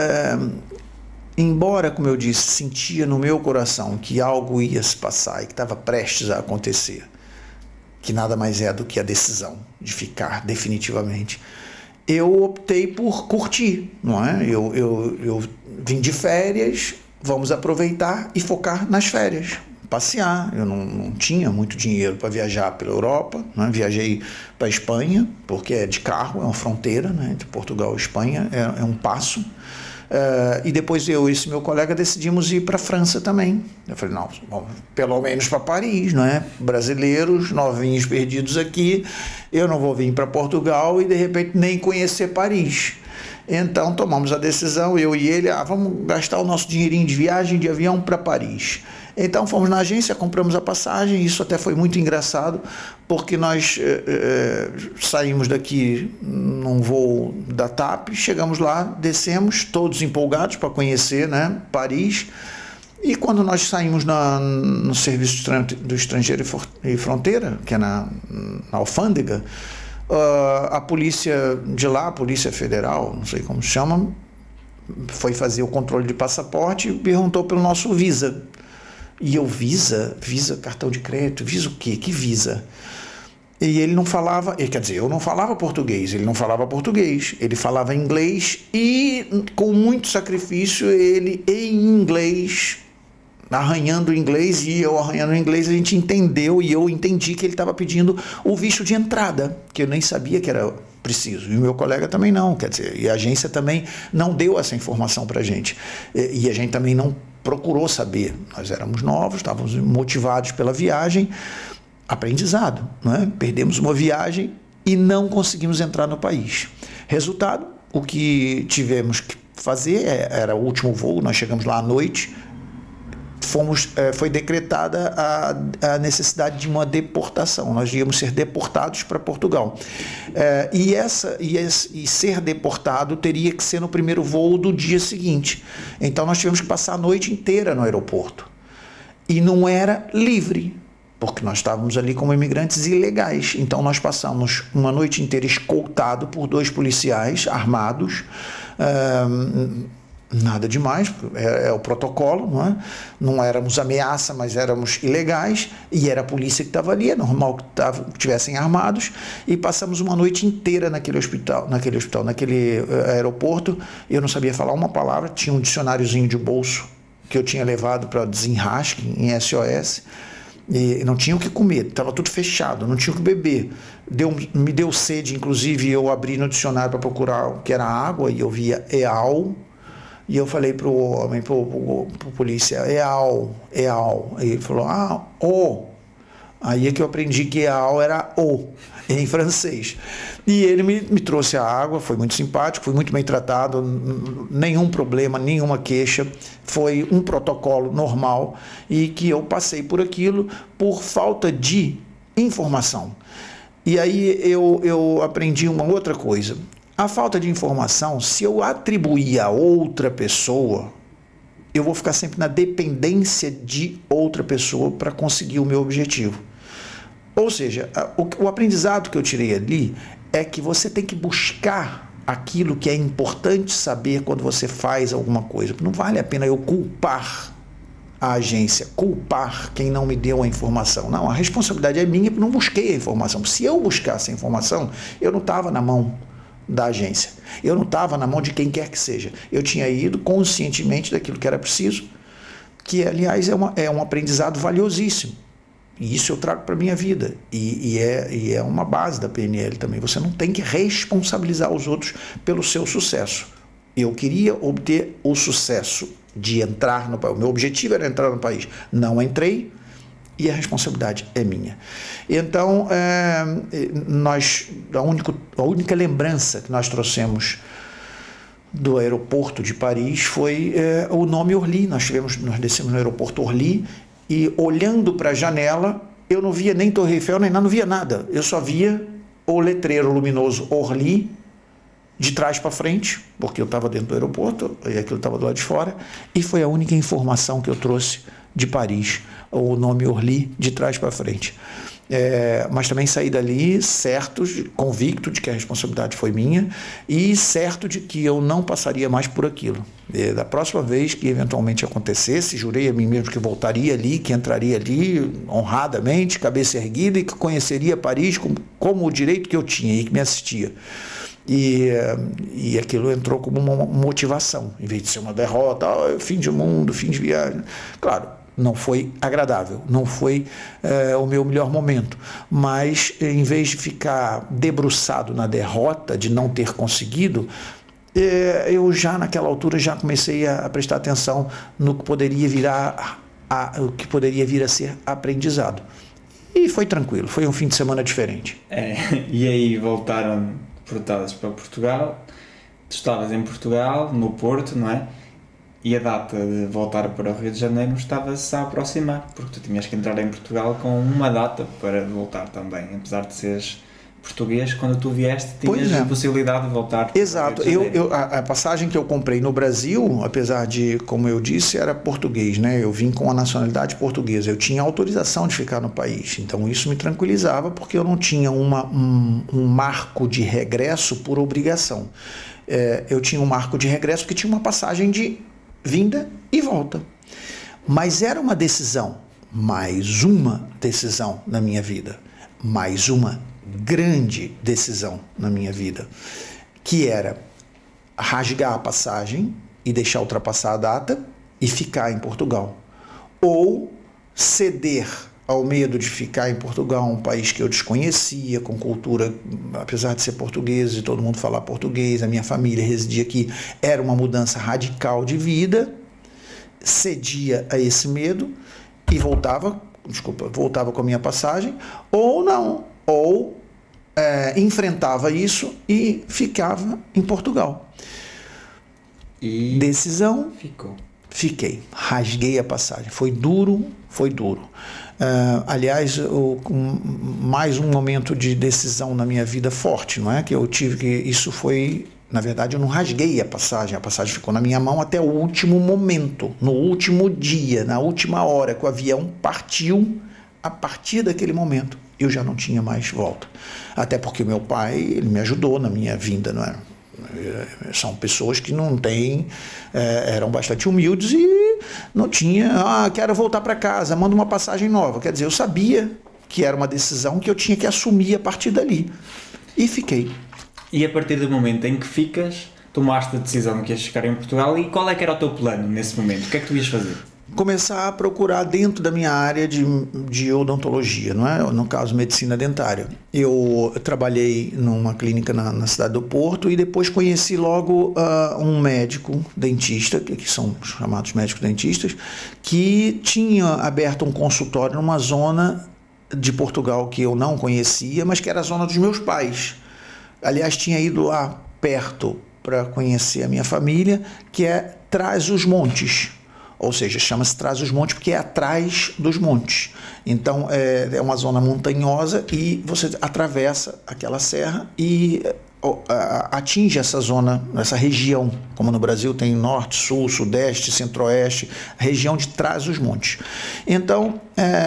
embora, como eu disse, sentia no meu coração que algo ia se passar e que estava prestes a acontecer, que nada mais é do que a decisão de ficar definitivamente, eu optei por curtir, não é? Eu vim de férias, vamos aproveitar e focar nas férias. Passear, eu não tinha muito dinheiro para viajar pela Europa, né? Viajei para a Espanha, porque é de carro, é uma fronteira, né? Entre Portugal e Espanha, é um passo, e depois eu e esse meu colega decidimos ir para a França também. Eu falei, não, bom, pelo menos para Paris, não é? Brasileiros, novinhos perdidos aqui, eu não vou vir para Portugal e de repente nem conhecer Paris. Então tomamos a decisão, eu e ele, vamos gastar o nosso dinheirinho de viagem de avião para Paris. Então fomos na agência, compramos a passagem, isso até foi muito engraçado, porque nós saímos daqui num voo da TAP, chegamos lá, descemos, todos empolgados para conhecer, né, Paris, e quando nós saímos no Serviço do Estrangeiro e Fronteira, que é na alfândega, a polícia de lá, a Polícia Federal, não sei como se chama, foi fazer o controle de passaporte e perguntou pelo nosso Visa. E eu, Visa, cartão de crédito, Visa o quê? Que Visa? E ele não falava, quer dizer, eu não falava português, ele não falava português, ele falava inglês e com muito sacrifício ele em inglês, arranhando o inglês e eu arranhando o inglês, a gente entendeu e eu entendi que ele estava pedindo o visto de entrada, que eu nem sabia que era preciso, e o meu colega também não, quer dizer, e a agência também não deu essa informação para a gente, e a gente também não procurou saber. Nós éramos novos, estávamos motivados pela viagem, aprendizado, não é? Perdemos uma viagem e não conseguimos entrar no país. Resultado, o que tivemos que fazer era o último voo, nós chegamos lá à noite, foi decretada a necessidade de uma deportação. Nós íamos ser deportados para Portugal. E ser deportado teria que ser no primeiro voo do dia seguinte. Então nós tivemos que passar a noite inteira no aeroporto. E não era livre, porque nós estávamos ali como imigrantes ilegais. Então nós passamos uma noite inteira escoltado por 2 policiais armados. Nada demais, é o protocolo, não é? Não éramos ameaça, mas éramos ilegais, e era a polícia que estava ali, é normal que estivessem armados, e passamos uma noite inteira naquele aeroporto. Eu não sabia falar uma palavra, tinha um dicionáriozinho de bolso que eu tinha levado para desenrasque em SOS, e não tinha o que comer, estava tudo fechado, não tinha o que beber. Me deu sede, inclusive eu abri no dicionário para procurar o que era água, e eu via EAL. E eu falei pro homem, pro polícia, EAL. Aí ele falou, Aí é que eu aprendi que EAL era O, em francês. E ele me trouxe a água, foi muito simpático, fui muito bem tratado, nenhum problema, nenhuma queixa. Foi um protocolo normal e que eu passei por aquilo por falta de informação. E aí eu aprendi uma outra coisa. A falta de informação, se eu atribuir a outra pessoa, eu vou ficar sempre na dependência de outra pessoa para conseguir o meu objetivo. Ou seja, o aprendizado que eu tirei ali é que você tem que buscar aquilo que é importante saber quando você faz alguma coisa. Não vale a pena eu culpar a agência, culpar quem não me deu a informação. Não, a responsabilidade é minha porque não busquei a informação. Se eu buscasse a informação, eu não estava na mão da agência. Eu não estava na mão de quem quer que seja. Eu tinha ido conscientemente daquilo que era preciso, que, aliás, é um aprendizado valiosíssimo. E isso eu trago para a minha vida. E é uma base da PNL também. Você não tem que responsabilizar os outros pelo seu sucesso. Eu queria obter o sucesso de entrar no país. O meu objetivo era entrar no país. Não entrei, e a responsabilidade é minha. Então, a única lembrança que nós trouxemos do aeroporto de Paris foi o nome Orly. Nós descemos no aeroporto Orly e, olhando para a janela, eu não via nem Torre Eiffel, nem nada, não via nada. Eu só via o letreiro luminoso Orly de trás para frente, porque eu estava dentro do aeroporto e aquilo estava do lado de fora, e foi a única informação que eu trouxe de Paris, o nome Orly de trás para frente. Mas também saí dali convicto de que a responsabilidade foi minha e certo de que eu não passaria mais por aquilo. Da próxima vez que eventualmente acontecesse, jurei a mim mesmo que voltaria ali, que entraria ali honradamente, cabeça erguida, e que conheceria Paris como o direito que eu tinha e que me assistia. E aquilo entrou como uma motivação, em vez de ser uma derrota, fim de mundo, fim de viagem. Claro, não foi agradável, não foi o meu melhor momento, mas em vez de ficar debruçado na derrota de não ter conseguido, eu já naquela altura já comecei a prestar atenção no que poderia vir a ser aprendizado. E foi tranquilo, foi um fim de semana diferente. E aí voltaram deportadas para Portugal, tu estavas em Portugal, no Porto, não é? E a data de voltar para o Rio de Janeiro estava-se a aproximar, porque tu tinhas que entrar em Portugal com uma data para voltar também, apesar de seres português, quando tu vieste tinhas a possibilidade de voltar. Exato, a passagem que eu comprei no Brasil, apesar de, como eu disse, era português, né? Eu vim com a nacionalidade portuguesa, eu tinha autorização de ficar no país, então isso me tranquilizava porque eu não tinha um marco de regresso por obrigação. Eu tinha um marco de regresso porque tinha uma passagem de vinda e volta. Mas era uma decisão, mais uma decisão na minha vida, mais uma grande decisão na minha vida, que era rasgar a passagem e deixar ultrapassar a data e ficar em Portugal, ou ceder ao medo de ficar em Portugal, um país que eu desconhecia, com cultura, apesar de ser português e todo mundo falar português, a minha família residia aqui, era uma mudança radical de vida, cedia a esse medo e voltava com a minha passagem, ou não, ou enfrentava isso e ficava em Portugal. E decisão, fiquei, rasguei a passagem, foi duro. Aliás, mais um momento de decisão na minha vida forte, não é? Que eu tive que, isso foi, na verdade, eu não rasguei a passagem ficou na minha mão até o último momento, no último dia, na última hora que o avião partiu. A partir daquele momento, eu já não tinha mais volta. Até porque meu pai, ele me ajudou na minha vinda, não é? São pessoas que não têm, eram bastante humildes e não tinha, quero voltar para casa, manda uma passagem nova. Quer dizer, eu sabia que era uma decisão que eu tinha que assumir a partir dali. E fiquei. E a partir do momento em que ficas, tomaste a decisão que ias ficar em Portugal, e qual é que era o teu plano nesse momento? O que é que tu ias fazer? Começar a procurar dentro da minha área de odontologia, não é? No caso, medicina dentária. Eu trabalhei numa clínica na cidade do Porto e depois conheci logo um médico dentista, que são chamados médicos dentistas, que tinha aberto um consultório numa zona de Portugal que eu não conhecia, mas que era a zona dos meus pais. Aliás, tinha ido lá perto para conhecer a minha família, que é Trás-os-Montes. Ou seja, chama-se Trás-os-Montes porque é atrás dos montes. Então, é uma zona montanhosa e você atravessa aquela serra e atinge essa zona, essa região, como no Brasil tem norte, sul, sudeste, centro-oeste, a região de Trás-os-Montes. Então,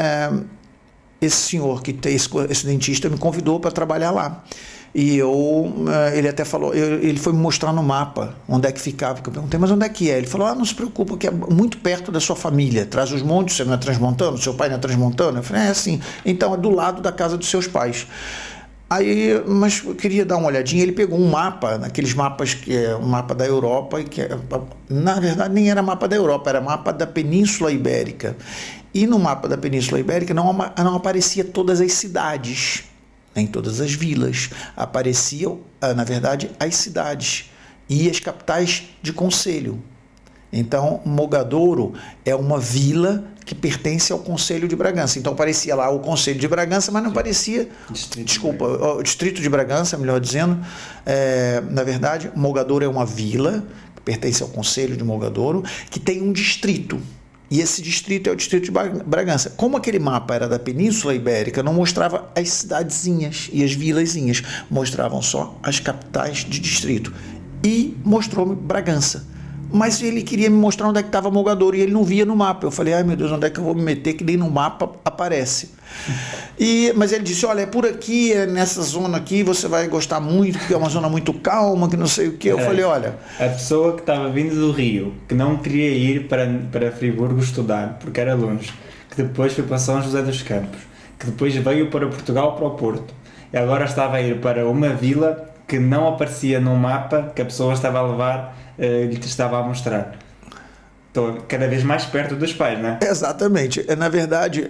esse senhor, esse dentista, me convidou para trabalhar lá. E ele até falou, ele foi me mostrar no mapa onde é que ficava, porque eu perguntei, mas onde é que é? Ele falou, não se preocupa, que é muito perto da sua família, Trás-os-Montes, você não é transmontano, seu pai não é transmontano? Eu falei, sim, então é do lado da casa dos seus pais. Aí, mas eu queria dar uma olhadinha, ele pegou um mapa, naqueles mapas que é o mapa da Europa, que na verdade nem era mapa da Europa, era mapa da Península Ibérica. E no mapa da Península Ibérica não aparecia todas as cidades, nem todas as vilas, apareciam, na verdade, as cidades e as capitais de concelho. Então, Mogadouro é uma vila que pertence ao Concelho de Bragança. Então, aparecia lá o Concelho de Bragança, mas não aparecia... o Distrito de Bragança, melhor dizendo. Na verdade, Mogadouro é uma vila que pertence ao Concelho de Mogadouro, que tem um distrito. E esse distrito é o Distrito de Bragança. Como aquele mapa era da Península Ibérica, não mostrava as cidadezinhas e as vilazinhas, mostravam só as capitais de distrito. E mostrou-me Bragança. Mas ele queria me mostrar onde é que estava Mogadouro e ele não via no mapa. Eu falei, ai meu Deus, onde é que eu vou me meter que nem no mapa aparece? Mas ele disse, olha, é por aqui, é nessa zona aqui, você vai gostar muito, porque é uma zona muito calma, que não sei o quê. Eu falei, olha... A pessoa que estava vindo do Rio, que não queria ir para Friburgo estudar, porque era longe, que depois foi para São José dos Campos, que depois veio para Portugal, para o Porto, e agora estava a ir para uma vila que não aparecia no mapa que a pessoa estava a levar, lhe estava a mostrar. Estou cada vez mais perto dos pais, não é? Exatamente. Na verdade,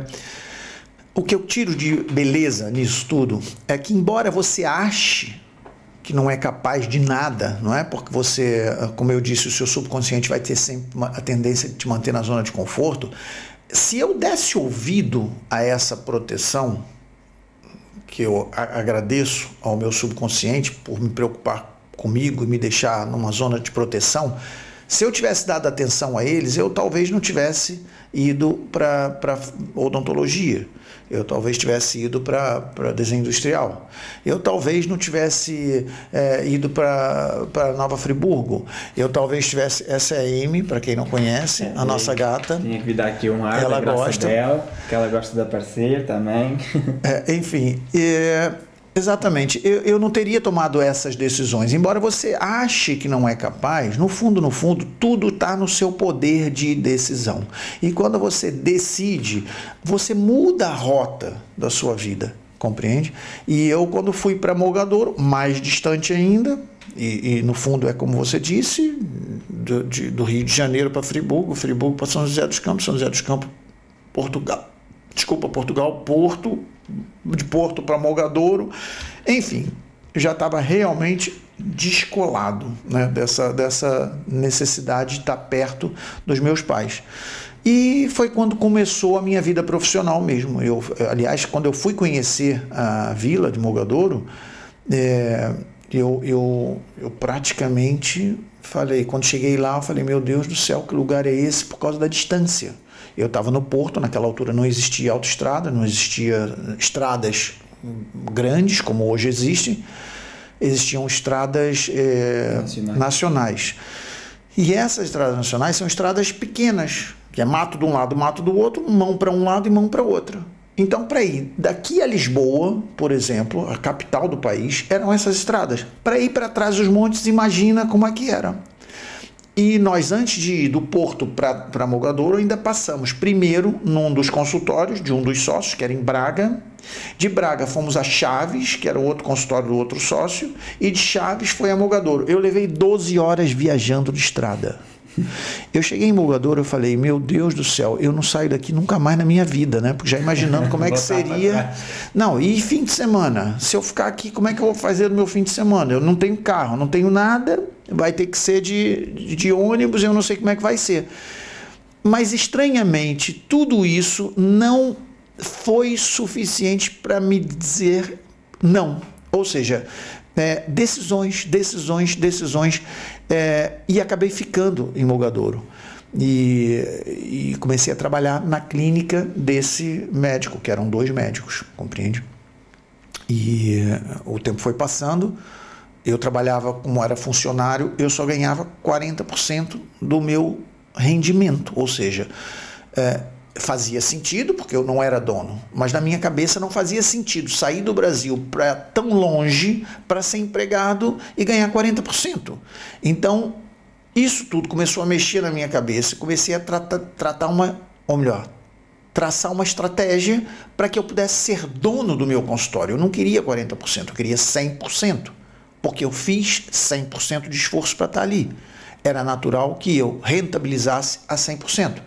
o que eu tiro de beleza nisso tudo é que, embora você ache que não é capaz de nada, não é? Porque você, como eu disse, o seu subconsciente vai ter sempre a tendência de te manter na zona de conforto. Se eu desse ouvido a essa proteção, que eu agradeço ao meu subconsciente por me preocupar comigo e me deixar numa zona de proteção, se eu tivesse dado atenção a eles, eu talvez não tivesse ido para odontologia, eu talvez tivesse ido para desenho industrial, eu talvez não tivesse ido para Nova Friburgo, eu talvez tivesse, essa é a Amy, para quem não conhece, a nossa gata. Tinha que vir dar aqui um ar da graça dela, que ela gosta de aparecer também. Enfim, exatamente, eu não teria tomado essas decisões, embora você ache que não é capaz, no fundo, tudo está no seu poder de decisão. E quando você decide, você muda a rota da sua vida, compreende? E eu, quando fui para Mogadouro, mais distante ainda, e no fundo é como você disse, do Rio de Janeiro para Friburgo para São José dos Campos, Portugal, Porto, de Porto para Mogadouro, enfim, já estava realmente descolado, né, dessa necessidade de estar perto dos meus pais. E foi quando começou a minha vida profissional mesmo. Aliás, quando eu fui conhecer a vila de Mogadouro, eu praticamente falei, quando cheguei lá, eu falei, meu Deus do céu, que lugar é esse? Por causa da distância. Eu estava no Porto, naquela altura não existia autoestrada, não existia estradas grandes como hoje existem, existiam estradas nacionais. E essas estradas nacionais são estradas pequenas, que é mato de um lado, mato do outro, mão para um lado e mão para outra. Então, para ir daqui a Lisboa, por exemplo, a capital do país, eram essas estradas. Para ir para trás dos montes, imagina como é que era. E nós, antes de ir do Porto para Mogadouro, ainda passamos primeiro num dos consultórios de um dos sócios, que era em Braga. De Braga fomos a Chaves, que era o outro consultório do outro sócio, e de Chaves foi a Mogadouro. Eu levei 12 horas viajando de estrada. Eu cheguei em Mogadouro, eu falei, meu Deus do céu, eu não saio daqui nunca mais na minha vida, né? Porque já imaginando como é que seria. Não, e fim de semana? Se eu ficar aqui, como é que eu vou fazer no meu fim de semana? Eu não tenho carro, não tenho nada, vai ter que ser de ônibus, eu não sei como é que vai ser. Mas, estranhamente, tudo isso não foi suficiente para me dizer não. Ou seja, decisões, e acabei ficando em Mogadouro. E comecei a trabalhar na clínica desse médico, que eram 2 médicos, compreende? E o tempo foi passando, eu trabalhava como era funcionário, eu só ganhava 40% do meu rendimento, ou seja, fazia sentido, porque eu não era dono, mas na minha cabeça não fazia sentido sair do Brasil para tão longe para ser empregado e ganhar 40%. Então, isso tudo começou a mexer na minha cabeça, comecei a traçar uma estratégia para que eu pudesse ser dono do meu consultório. Eu não queria 40%, eu queria 100%, porque eu fiz 100% de esforço para estar ali. Era natural que eu rentabilizasse a 100%.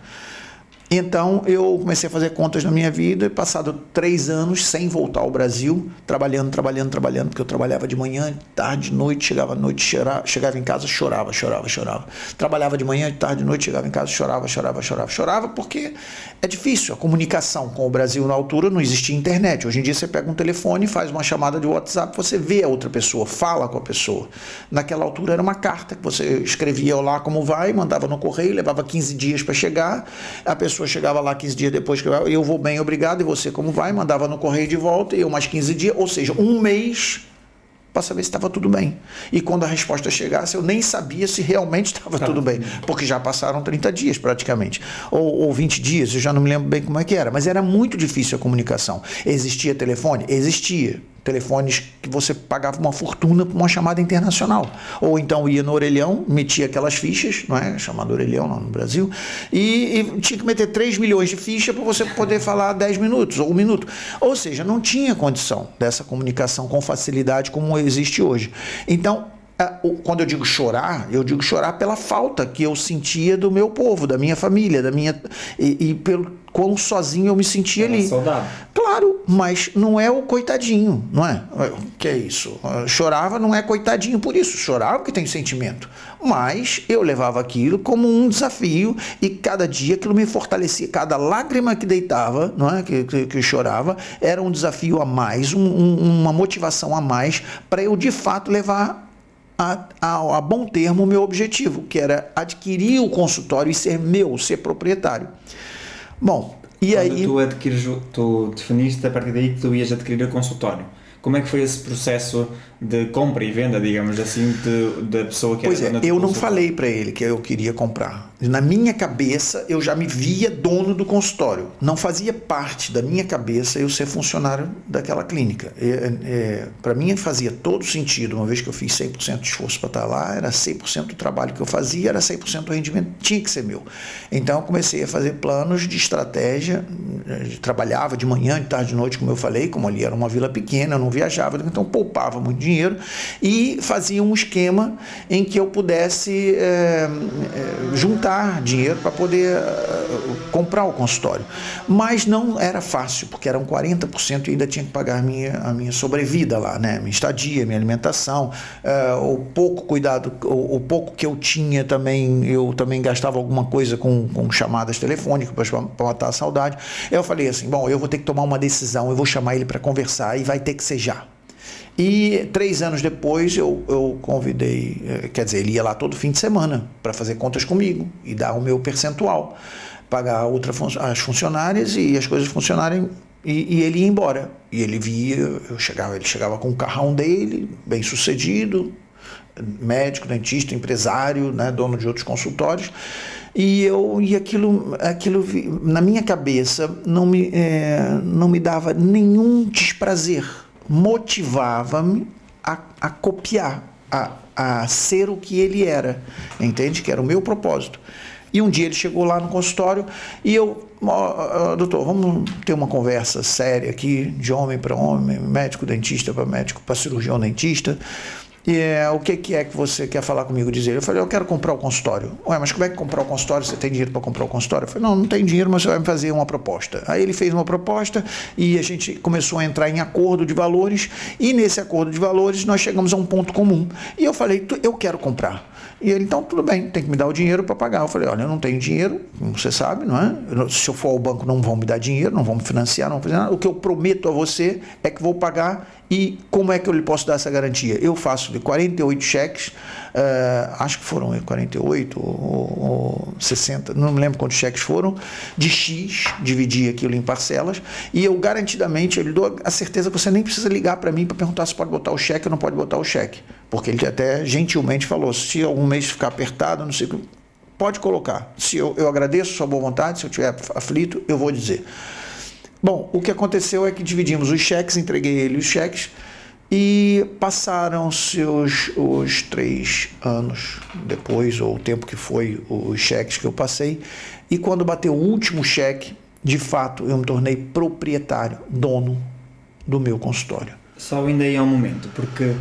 Então, eu comecei a fazer contas na minha vida, passado 3 anos sem voltar ao Brasil, trabalhando, porque eu trabalhava de manhã, de tarde, de noite, chegava à noite, chegava em casa, chorava. Trabalhava de manhã, de tarde, de noite, chegava em casa, chorava, porque é difícil. A comunicação com o Brasil na altura não existia internet. Hoje em dia você pega um telefone, faz uma chamada de WhatsApp, você vê a outra pessoa, fala com a pessoa. Naquela altura era uma carta que você escrevia lá como vai, mandava no correio, levava 15 dias para chegar, a pessoa chegava lá 15 dias depois, eu vou bem, obrigado, e você como vai? Mandava no correio de volta, e eu mais 15 dias, ou seja, 1 mês para saber se estava tudo bem. E quando a resposta chegasse, eu nem sabia se realmente estava tudo bem, porque já passaram 30 dias praticamente, ou 20 dias, eu já não me lembro bem como é que era, mas era muito difícil a comunicação. Existia telefone? Existia. Telefones que você pagava uma fortuna por uma chamada internacional. Ou então ia no orelhão, metia aquelas fichas, não é? Chamado orelhão não, no Brasil, e tinha que meter 3 milhões de fichas para você poder falar 10 minutos ou 1 minuto. Ou seja, não tinha condição dessa comunicação com facilidade como existe hoje. Então, quando eu digo chorar pela falta que eu sentia do meu povo, da minha família, e pelo quão sozinho eu me sentia ali. Saudade. Claro, mas não é o coitadinho, não é? O que é isso? Chorava não é coitadinho por isso, chorava porque tem sentimento. Mas eu levava aquilo como um desafio e cada dia aquilo me fortalecia. Cada lágrima que deitava, não é? que chorava, era um desafio a mais, uma motivação a mais para eu de fato levar a bom termo o meu objetivo, que era adquirir o consultório e ser meu, ser proprietário. Bom, e aí... Tu definiste a partir daí que tu ias adquirir o consultório. Como é que foi esse processo de compra e venda, digamos assim, da pessoa que era dona do consultório? Eu não falei para ele que eu queria comprar. Na minha cabeça, eu já me via dono do consultório. Não fazia parte da minha cabeça eu ser funcionário daquela clínica. Para mim, fazia todo sentido, uma vez que eu fiz 100% de esforço para estar lá, era 100% do trabalho que eu fazia, era 100% do rendimento, tinha que ser meu. Então, eu comecei a fazer planos de estratégia, trabalhava de manhã, de tarde, de noite, como eu falei, como ali era uma vila pequena, eu não viajava, então poupava muito dinheiro e fazia um esquema em que eu pudesse juntar dinheiro para poder comprar o consultório. Mas não era fácil, porque eram 40% e ainda tinha que pagar a minha sobrevida lá, né? Minha estadia, minha alimentação, o pouco cuidado, o pouco que eu tinha também, eu também gastava alguma coisa com chamadas telefônicas para matar a saudade. Eu falei assim, bom, eu vou ter que tomar uma decisão, eu vou chamar ele para conversar e vai ter que ser já. E 3 anos depois eu convidei, quer dizer, ele ia lá todo fim de semana para fazer contas comigo e dar o meu percentual, pagar as funcionárias e as coisas funcionarem, e ele ia embora. E ele via, ele chegava com o carrão dele, bem sucedido, médico, dentista, empresário, né, dono de outros consultórios, e aquilo na minha cabeça não me dava nenhum desprazer. Motivava-me a copiar, a ser o que ele era, entende? Que era o meu propósito. E um dia ele chegou lá no consultório e eu, doutor, vamos ter uma conversa séria aqui, de homem para homem, médico dentista para médico, para cirurgião dentista. E o que é que você quer falar comigo, dizer? Eu falei, eu quero comprar o consultório. Ué, mas como é que comprar o consultório? Você tem dinheiro para comprar o consultório? Eu falei, não tem dinheiro, mas você vai me fazer uma proposta. Aí ele fez uma proposta e a gente começou a entrar em acordo de valores, e nesse acordo de valores nós chegamos a um ponto comum. E eu falei, eu quero comprar. E ele, então, tudo bem, tem que me dar o dinheiro para pagar. Eu falei, olha, eu não tenho dinheiro, como você sabe, não é? Se eu for ao banco, não vão me dar dinheiro, não vão me financiar, não vão fazer nada. O que eu prometo a você é que vou pagar. E como é que eu lhe posso dar essa garantia? Eu faço de 48 cheques, acho que foram 48 ou 60, não me lembro quantos cheques foram, de X, dividi aquilo em parcelas, e eu garantidamente, eu lhe dou a certeza que você nem precisa ligar para mim para perguntar se pode botar o cheque ou não pode botar o cheque. Porque ele até gentilmente falou, se algum mês ficar apertado, não sei o que, pode colocar. Se eu agradeço a sua boa vontade, se eu estiver aflito, eu vou dizer. Bom, o que aconteceu é que dividimos os cheques, entreguei ele os cheques, e passaram-se os 3 anos depois, ou o tempo que foi os cheques que eu passei, e quando bateu o último cheque, de fato, eu me tornei proprietário, dono do meu consultório. Só ainda aí é um momento, porque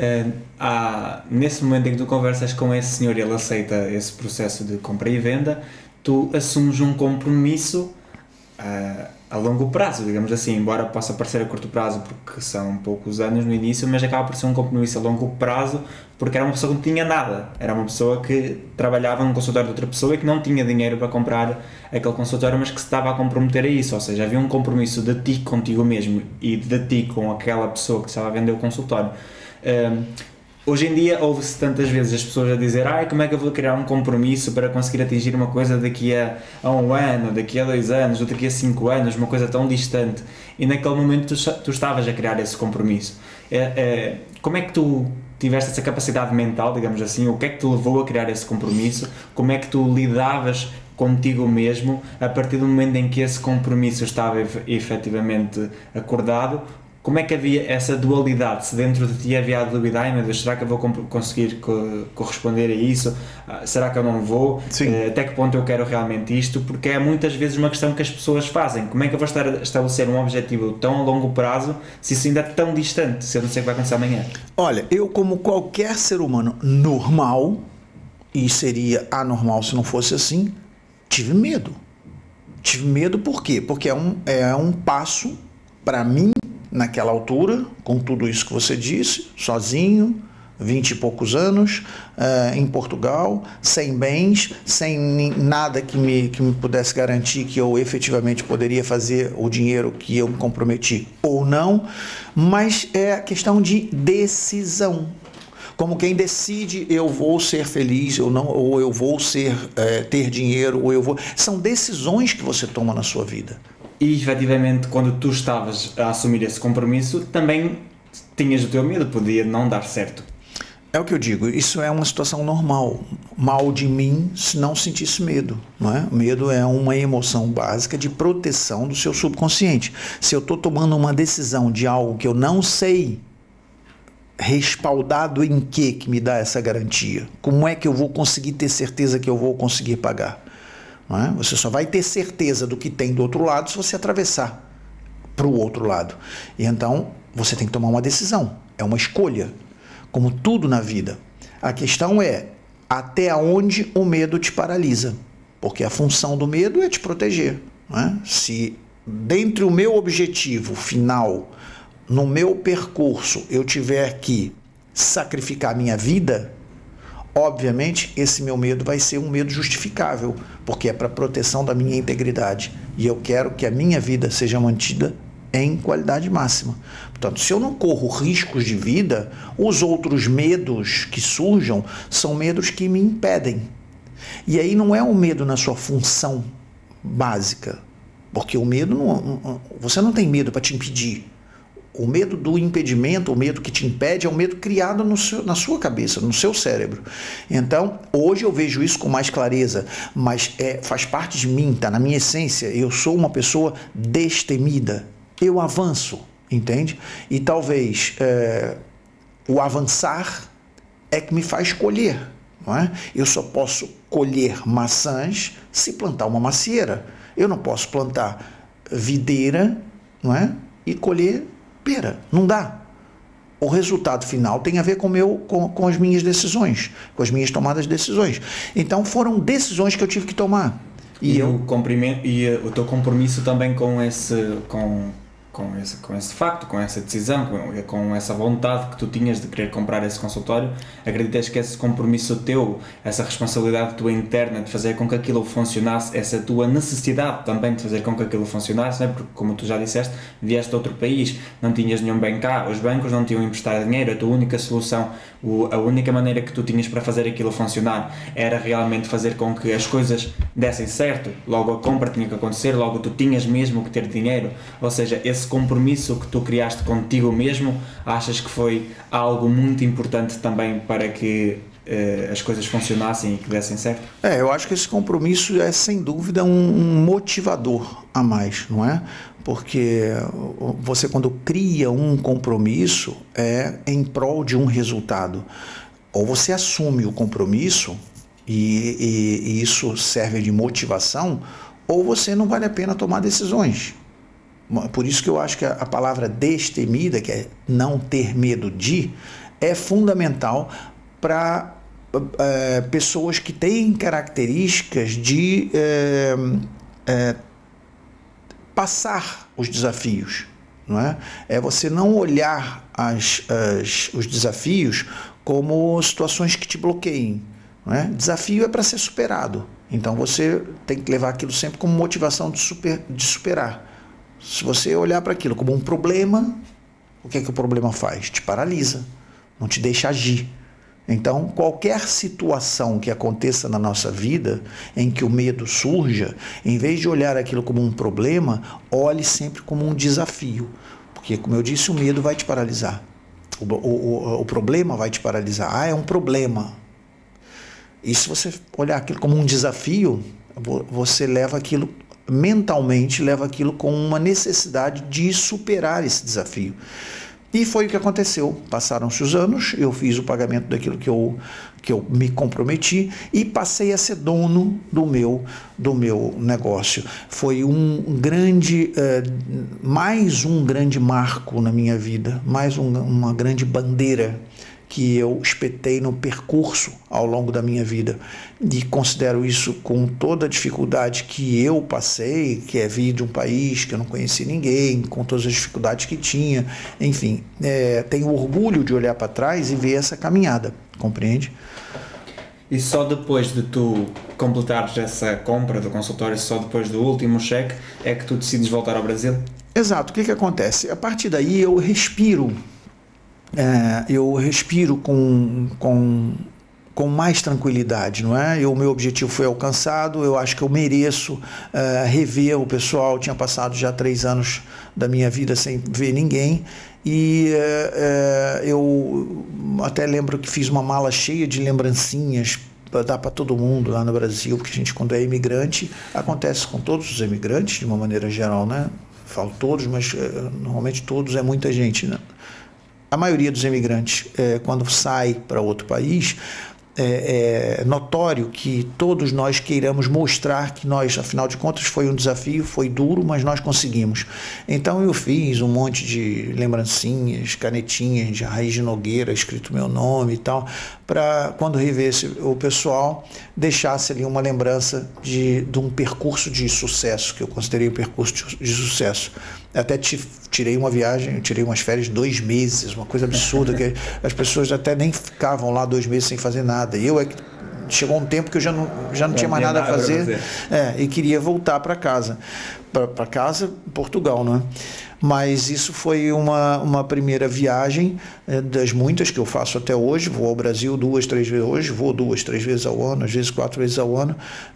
nesse momento em que tu conversas com esse senhor e ele aceita esse processo de compra e venda, tu assumes um compromisso a longo prazo, digamos assim, embora possa parecer a curto prazo porque são poucos anos no início, mas acaba por ser um compromisso a longo prazo porque era uma pessoa que não tinha nada, era uma pessoa que trabalhava num consultório de outra pessoa e que não tinha dinheiro para comprar aquele consultório, mas que se estava a comprometer a isso, ou seja, havia um compromisso de ti contigo mesmo e de ti com aquela pessoa que estava a vender o consultório. Hoje em dia ouve-se tantas vezes as pessoas a dizer como é que eu vou criar um compromisso para conseguir atingir uma coisa daqui a 1 ano, daqui a 2 anos, ou daqui a 5 anos, uma coisa tão distante, e naquele momento tu estavas a criar esse compromisso. Como é que tu tiveste essa capacidade mental, digamos assim, o que é que te levou a criar esse compromisso, como é que tu lidavas contigo mesmo a partir do momento em que esse compromisso estava efetivamente acordado? Como é que havia essa dualidade? Se dentro de ti havia a dúvida, meu Deus, será que eu vou conseguir corresponder a isso? Será que eu não vou? Até que ponto eu quero realmente isto? Porque é muitas vezes uma questão que as pessoas fazem. Como é que eu vou estar a estabelecer um objetivo tão a longo prazo se isso ainda é tão distante, se eu não sei o que vai acontecer amanhã? Olha, eu como qualquer ser humano normal, e seria anormal se não fosse assim, tive medo. Tive medo por quê? Porque é um passo para mim, naquela altura, com tudo isso que você disse, sozinho, 20 e poucos anos, em Portugal, sem bens, sem nada que me pudesse garantir que eu efetivamente poderia fazer o dinheiro que eu me comprometi ou não, mas é a questão de decisão. Como quem decide, eu vou ser feliz ou não, ou eu vou ter dinheiro, ou eu vou... São decisões que você toma na sua vida. E, efetivamente, quando tu estavas a assumir esse compromisso, também tinhas o teu medo, podia não dar certo. É o que eu digo, isso é uma situação normal. Mal de mim se não sentisse medo, não é? Medo é uma emoção básica de proteção do seu subconsciente. Se eu estou tomando uma decisão de algo que eu não sei, respaldado em que me dá essa garantia? Como é que eu vou conseguir ter certeza que eu vou conseguir pagar? Não é? Você só vai ter certeza do que tem do outro lado se você atravessar para o outro lado. E então você tem que tomar uma decisão, é uma escolha, como tudo na vida. A questão é até onde o medo te paralisa. porque a função do medo é te proteger, não é? Se dentro do meu objetivo final, no meu percurso, eu tiver que sacrificar a minha vida, obviamente esse meu medo vai ser um medo justificável, porque é para proteção da minha integridade, e eu quero que a minha vida seja mantida em qualidade máxima. Portanto, se eu não corro riscos de vida, os outros medos que surjam são medos que me impedem. E aí não é um medo na sua função básica, porque o medo você não tem medo para te impedir. O medo do impedimento, o medo que te impede, é um medo criado na sua cabeça, no seu cérebro. Então, hoje eu vejo isso com mais clareza, mas faz parte de mim, está na minha essência. Eu sou uma pessoa destemida. Eu avanço, entende? E talvez o avançar é que me faz colher, não é? Eu só posso colher maçãs se plantar uma macieira. Eu não posso plantar videira, não é? E colher pera. Não dá. O resultado final tem a ver com as minhas decisões, com as minhas tomadas de decisões. Então foram decisões que eu tive que tomar. E o teu compromisso também com esse facto, com essa decisão, com essa vontade que tu tinhas de querer comprar esse consultório, acreditas que esse compromisso teu, essa responsabilidade tua interna de fazer com que aquilo funcionasse, essa tua necessidade também de fazer com que aquilo funcionasse, não é? Porque, como tu já disseste, vieste de outro país, não tinhas nenhum bem cá, os bancos não tinham emprestado dinheiro, a tua única solução, a única maneira que tu tinhas para fazer aquilo funcionar era realmente fazer com que as coisas dessem certo, logo a compra tinha que acontecer, logo tu tinhas mesmo que ter dinheiro, ou seja, esse compromisso que tu criaste contigo mesmo, achas que foi algo muito importante também para que as coisas funcionassem e que dessem certo? Eu acho que esse compromisso é sem dúvida um motivador a mais, não é? Porque você, quando cria um compromisso, é em prol de um resultado. Ou você assume o compromisso e isso serve de motivação, ou você não vale a pena tomar decisões. Por isso que eu acho que a palavra destemida, que é não ter medo de, é fundamental para pessoas que têm características de passar os desafios, não é? É você não olhar os desafios como situações que te bloqueiem, não é? Desafio é para ser superado, então você tem que levar aquilo sempre como motivação de superar. Se você olhar para aquilo como um problema, o que é que o problema faz? Te paralisa, não te deixa agir. Então, qualquer situação que aconteça na nossa vida em que o medo surja, em vez de olhar aquilo como um problema, olhe sempre como um desafio. Porque, como eu disse, o medo vai te paralisar. O problema vai te paralisar. É um problema. E se você olhar aquilo como um desafio, você leva aquilo... mentalmente leva aquilo com uma necessidade de superar esse desafio. E foi o que aconteceu. Passaram-se os anos, eu fiz o pagamento daquilo que eu me comprometi e passei a ser dono do meu negócio. Foi mais um grande marco na minha vida, mais uma grande bandeira que eu espetei no percurso ao longo da minha vida, e considero isso com toda a dificuldade que eu passei, que é vir de um país que eu não conheci ninguém, com todas as dificuldades que tinha, enfim, tenho orgulho de olhar para trás e ver essa caminhada, compreende? E só depois de tu completares essa compra do consultório, só depois do último cheque, é que tu decides voltar ao Brasil? Exato, o que acontece? A partir daí eu respiro com mais tranquilidade, não é? O meu objetivo foi alcançado, eu acho que eu mereço rever o pessoal. Tinha passado já 3 anos da minha vida sem ver ninguém e eu até lembro que fiz uma mala cheia de lembrancinhas para dar para todo mundo lá no Brasil, porque a gente, quando é imigrante, acontece com todos os imigrantes de uma maneira geral, né? Falo todos, mas normalmente todos é muita gente, né? A maioria dos imigrantes, quando sai para outro país, é notório que todos nós queiramos mostrar que nós, afinal de contas, foi um desafio, foi duro, mas nós conseguimos. Então eu fiz um monte de lembrancinhas, canetinhas de Raiz de Nogueira, escrito meu nome e tal, para quando revesse o pessoal, deixasse ali uma lembrança de um percurso de sucesso, que eu considerei um percurso de sucesso. Até tirei uma viagem, tirei umas férias 2 meses, uma coisa absurda, que as pessoas até nem ficavam lá 2 meses sem fazer nada. Chegou um tempo que eu já não tinha mais nada a fazer, e queria voltar para casa, Portugal, não é? Mas isso foi uma primeira viagem das muitas que eu faço até hoje. Vou ao Brasil 2, 3 vezes hoje, vou 2, 3 vezes ao ano, às vezes 4 vezes ao ano,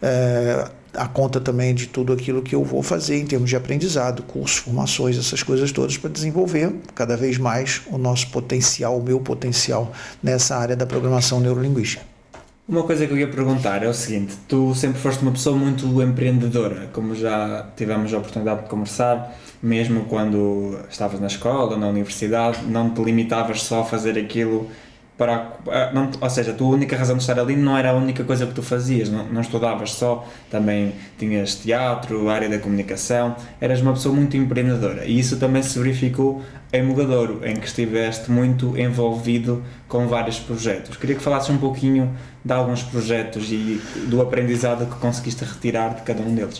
a conta também de tudo aquilo que eu vou fazer em termos de aprendizado, cursos, formações, essas coisas todas, para desenvolver cada vez mais o nosso potencial, o meu potencial nessa área da programação neurolinguística. Uma coisa que eu ia perguntar é o seguinte: tu sempre foste uma pessoa muito empreendedora, como já tivemos a oportunidade de conversar, mesmo quando estavas na escola, na universidade, não te limitavas só a fazer aquilo ou seja, a tua única razão de estar ali não era a única coisa que tu fazias, não estudavas só, também tinhas teatro, área da comunicação, eras uma pessoa muito empreendedora, e isso também se verificou em Mogadouro, em que estiveste muito envolvido com vários projetos. Queria que falasses um pouquinho de alguns projetos e do aprendizado que conseguiste retirar de cada um deles.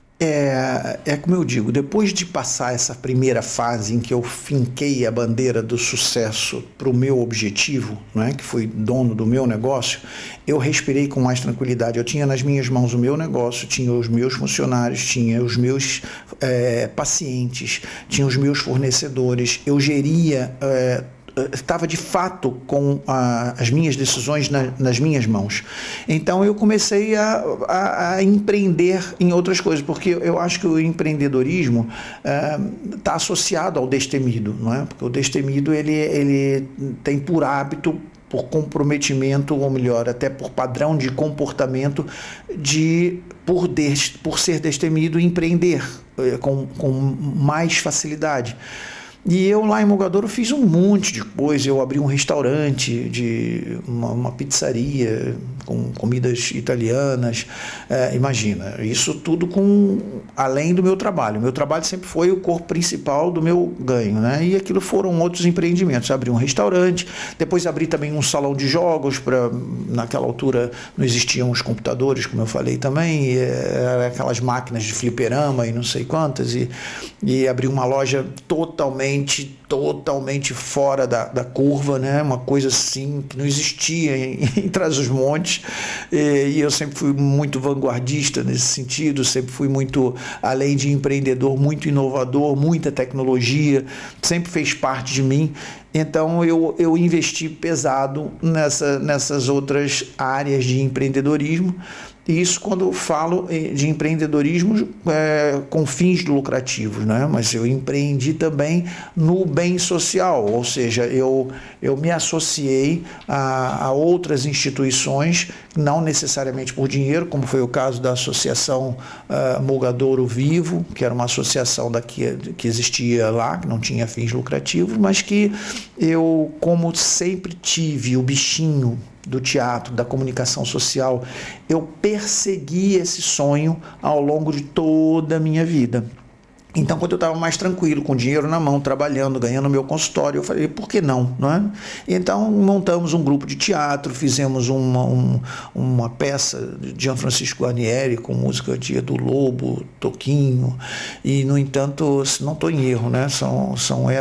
É como eu digo, depois de passar essa primeira fase em que eu finquei a bandeira do sucesso para o meu objetivo, não é? Que foi dono do meu negócio, eu respirei com mais tranquilidade. Eu tinha nas minhas mãos o meu negócio, tinha os meus funcionários, tinha os meus pacientes, tinha os meus fornecedores, eu geria... estava de fato com as minhas decisões nas minhas mãos. Então eu comecei a empreender em outras coisas, porque eu acho que o empreendedorismo está associado ao destemido, não é? Porque o destemido ele tem por hábito, por comprometimento, ou melhor, até por padrão de comportamento, por ser destemido, empreender com mais facilidade. E eu lá em Mogadouro fiz um monte de coisa. Eu abri um restaurante, uma pizzaria com comidas italianas. Imagina, isso tudo além do meu trabalho. O meu trabalho sempre foi o corpo principal do meu ganho, né? E aquilo foram outros empreendimentos. Abri um restaurante, depois abri também um salão de jogos. Naquela altura não existiam os computadores, como eu falei também, aquelas máquinas de fliperama e não sei quantas. E abri uma loja totalmente fora da curva, né? Uma coisa assim que não existia em Trás-os-Montes, e eu sempre fui muito vanguardista nesse sentido, sempre fui muito, além de empreendedor, muito inovador, muita tecnologia, sempre fez parte de mim. Então eu investi pesado nessas outras áreas de empreendedorismo. E isso quando eu falo de empreendedorismo com fins lucrativos, né? Mas eu empreendi também no bem social, ou seja, eu me associei a outras instituições, não necessariamente por dinheiro, como foi o caso da Associação Mogadouro Vivo, que era uma associação que existia lá, que não tinha fins lucrativos, mas que eu, como sempre tive o bichinho do teatro, da comunicação social, eu persegui esse sonho ao longo de toda a minha vida. Então, quando eu estava mais tranquilo, com dinheiro na mão, trabalhando, ganhando meu consultório, eu falei, por que não, não é? Então, montamos um grupo de teatro, fizemos uma peça de Gian Francisco Guarnieri com música de Edu Lobo, Toquinho, e, no entanto, não estou em erro, né? São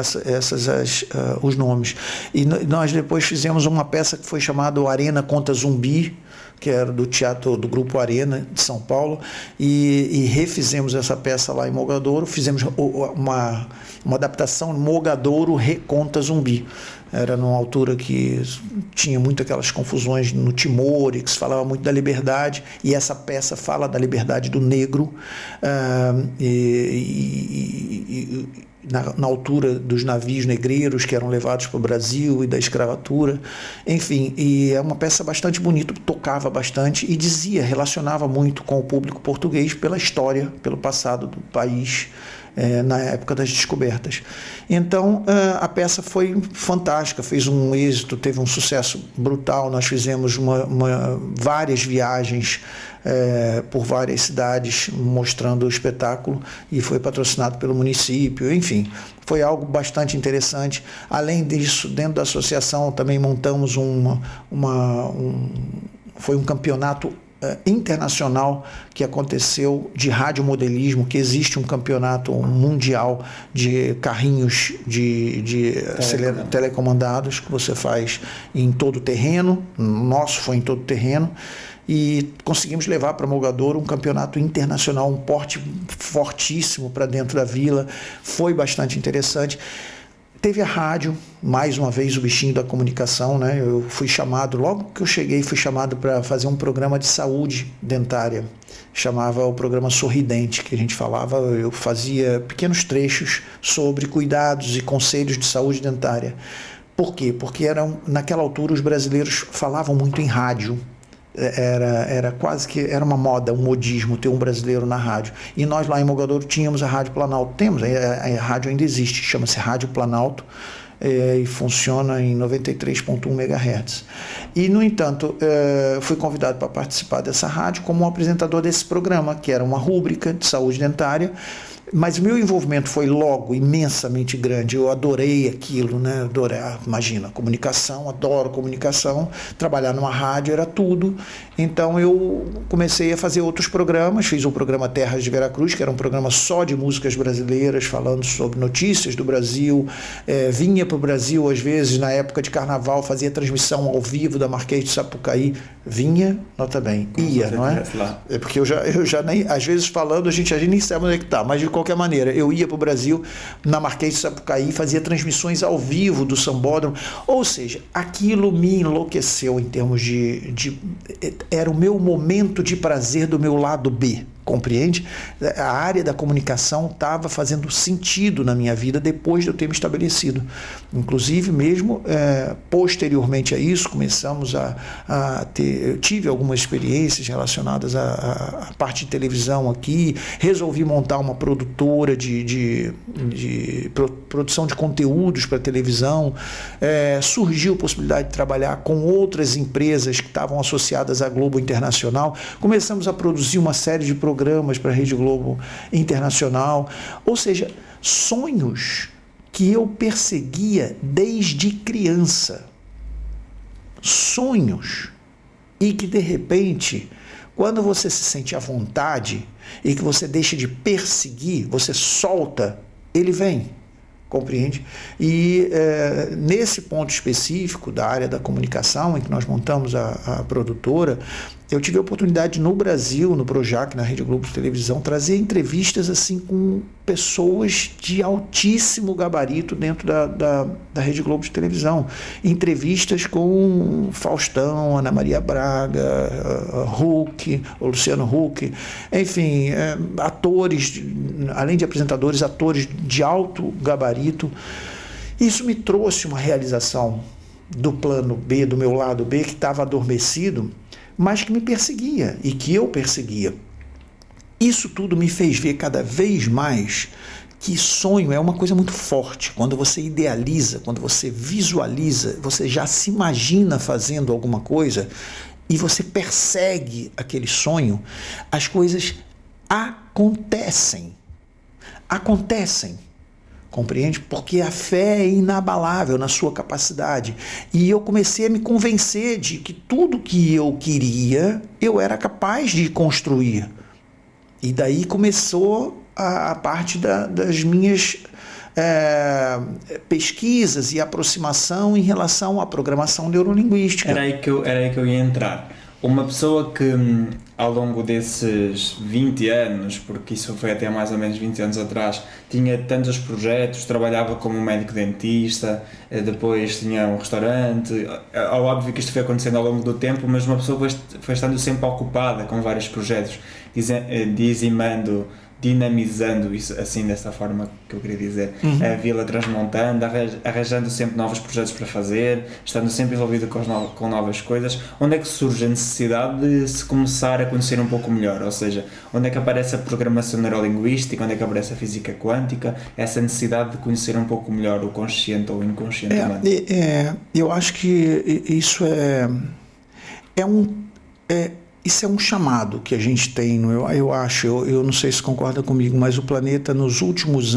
os nomes. E nós depois fizemos uma peça que foi chamada Arena Conta Zumbi, que era do teatro do Grupo Arena de São Paulo, e refizemos essa peça lá em Mogadouro, fizemos uma adaptação Mogadouro Reconta Zumbi. Era numa altura que tinha muito aquelas confusões no Timor, e que se falava muito da liberdade, e essa peça fala da liberdade do negro, na altura dos navios negreiros que eram levados para o Brasil e da escravatura, enfim, e é uma peça bastante bonita, tocava bastante e relacionava muito com o público português pela história, pelo passado do país, na época das descobertas. Então, a peça foi fantástica, fez um êxito, teve um sucesso brutal. Nós fizemos várias viagens por várias cidades mostrando o espetáculo e foi patrocinado pelo município, enfim, foi algo bastante interessante. Além disso, dentro da associação também montamos foi um campeonato internacional que aconteceu de radiomodelismo, que existe um campeonato mundial de carrinhos de telecomandados que você faz em todo terreno. O nosso foi em todo terreno. E conseguimos levar para Mogador um campeonato internacional, um porte fortíssimo para dentro da vila. Foi bastante interessante. Teve a rádio, mais uma vez o bichinho da comunicação, né? Eu fui chamado, logo que eu cheguei, fui chamado para fazer um programa de saúde dentária. Chamava o programa Sorridente, que a gente falava, eu fazia pequenos trechos sobre cuidados e conselhos de saúde dentária. Por quê? Porque naquela altura os brasileiros falavam muito em rádio. Era quase que era uma moda, um modismo ter um brasileiro na rádio. E nós lá em Mogadouro tínhamos a Rádio Planalto. Temos, a rádio ainda existe, chama-se Rádio Planalto e funciona em 93.1 MHz. E, no entanto, fui convidado para participar dessa rádio como um apresentador desse programa, que era uma rúbrica de saúde dentária. Mas o meu envolvimento foi logo imensamente grande. Eu adorei aquilo, né? Imagina, comunicação, adoro comunicação. Trabalhar numa rádio era tudo. Então eu comecei a fazer outros programas. Fiz o programa Terras de Veracruz, que era um programa só de músicas brasileiras, falando sobre notícias do Brasil. Vinha para o Brasil, às vezes, na época de carnaval, fazia transmissão ao vivo da Marquês de Sapucaí. Vinha, nota bem, ia, não é? É porque eu já nem, às vezes falando, a gente nem sabe onde é que está, mas de qualquer maneira, eu ia para o Brasil na Marquês de Sapucaí, fazia transmissões ao vivo do Sambódromo, ou seja, aquilo me enlouqueceu em termos era o meu momento de prazer do meu lado B. Compreende? A área da comunicação estava fazendo sentido na minha vida depois de eu ter me estabelecido. Inclusive, mesmo posteriormente a isso, começamos a ter... Eu tive algumas experiências relacionadas à parte de televisão aqui, resolvi montar uma produtora de produção de conteúdos para televisão, surgiu a possibilidade de trabalhar com outras empresas que estavam associadas à Globo Internacional, começamos a produzir uma série de programas para a Rede Globo Internacional, ou seja, sonhos que eu perseguia desde criança, sonhos, e que de repente, quando você se sente à vontade e que você deixa de perseguir, você solta, ele vem. Compreende? E nesse ponto específico da área da comunicação, em que nós montamos a produtora, eu tive a oportunidade no Brasil, no Projac, na Rede Globo de Televisão, trazer entrevistas assim com pessoas de altíssimo gabarito dentro da Rede Globo de Televisão. Entrevistas com Faustão, Ana Maria Braga, Huck, o Luciano Huck, enfim, atores, além de apresentadores, atores de alto gabarito. Isso me trouxe uma realização do plano B, do meu lado B, que estava adormecido, mas que me perseguia e que eu perseguia. Isso tudo me fez ver cada vez mais que sonho é uma coisa muito forte. Quando você idealiza, quando você visualiza, você já se imagina fazendo alguma coisa e você persegue aquele sonho, as coisas acontecem. Compreende? Porque a fé é inabalável na sua capacidade. E eu comecei a me convencer de que tudo que eu queria, eu era capaz de construir. E daí começou a parte das minhas pesquisas e aproximação em relação à programação neurolinguística. Era aí que eu ia entrar. Uma pessoa que ao longo desses 20 anos, porque isso foi até mais ou menos 20 anos atrás, tinha tantos projetos, trabalhava como médico dentista, depois tinha um restaurante, é óbvio que isto foi acontecendo ao longo do tempo, mas uma pessoa foi estando sempre ocupada com vários projetos, dizimando dinamizando isso assim, dessa forma que eu queria dizer, a Vila Transmontana, arranjando sempre novos projetos para fazer, estando sempre envolvido com novas coisas. Onde é que surge a necessidade de se começar a conhecer um pouco melhor? Ou seja, onde é que aparece a programação neurolinguística, onde é que aparece a física quântica, essa necessidade de conhecer um pouco melhor o consciente ou o inconsciente humano? Eu acho que isso isso é um chamado que a gente tem, eu acho, eu não sei se concorda comigo, mas o planeta nos últimos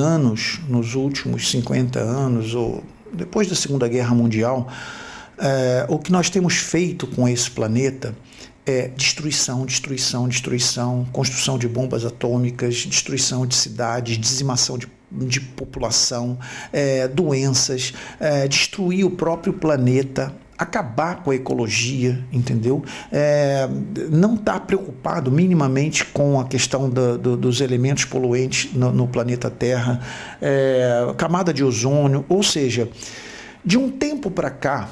50 anos, ou depois da Segunda Guerra Mundial, o que nós temos feito com esse planeta é destruição, construção de bombas atômicas, destruição de cidades, dizimação de população, doenças, destruir o próprio planeta, acabar com a ecologia, entendeu? Não está preocupado minimamente com a questão dos elementos poluentes no planeta Terra, camada de ozônio, ou seja, de um tempo para cá,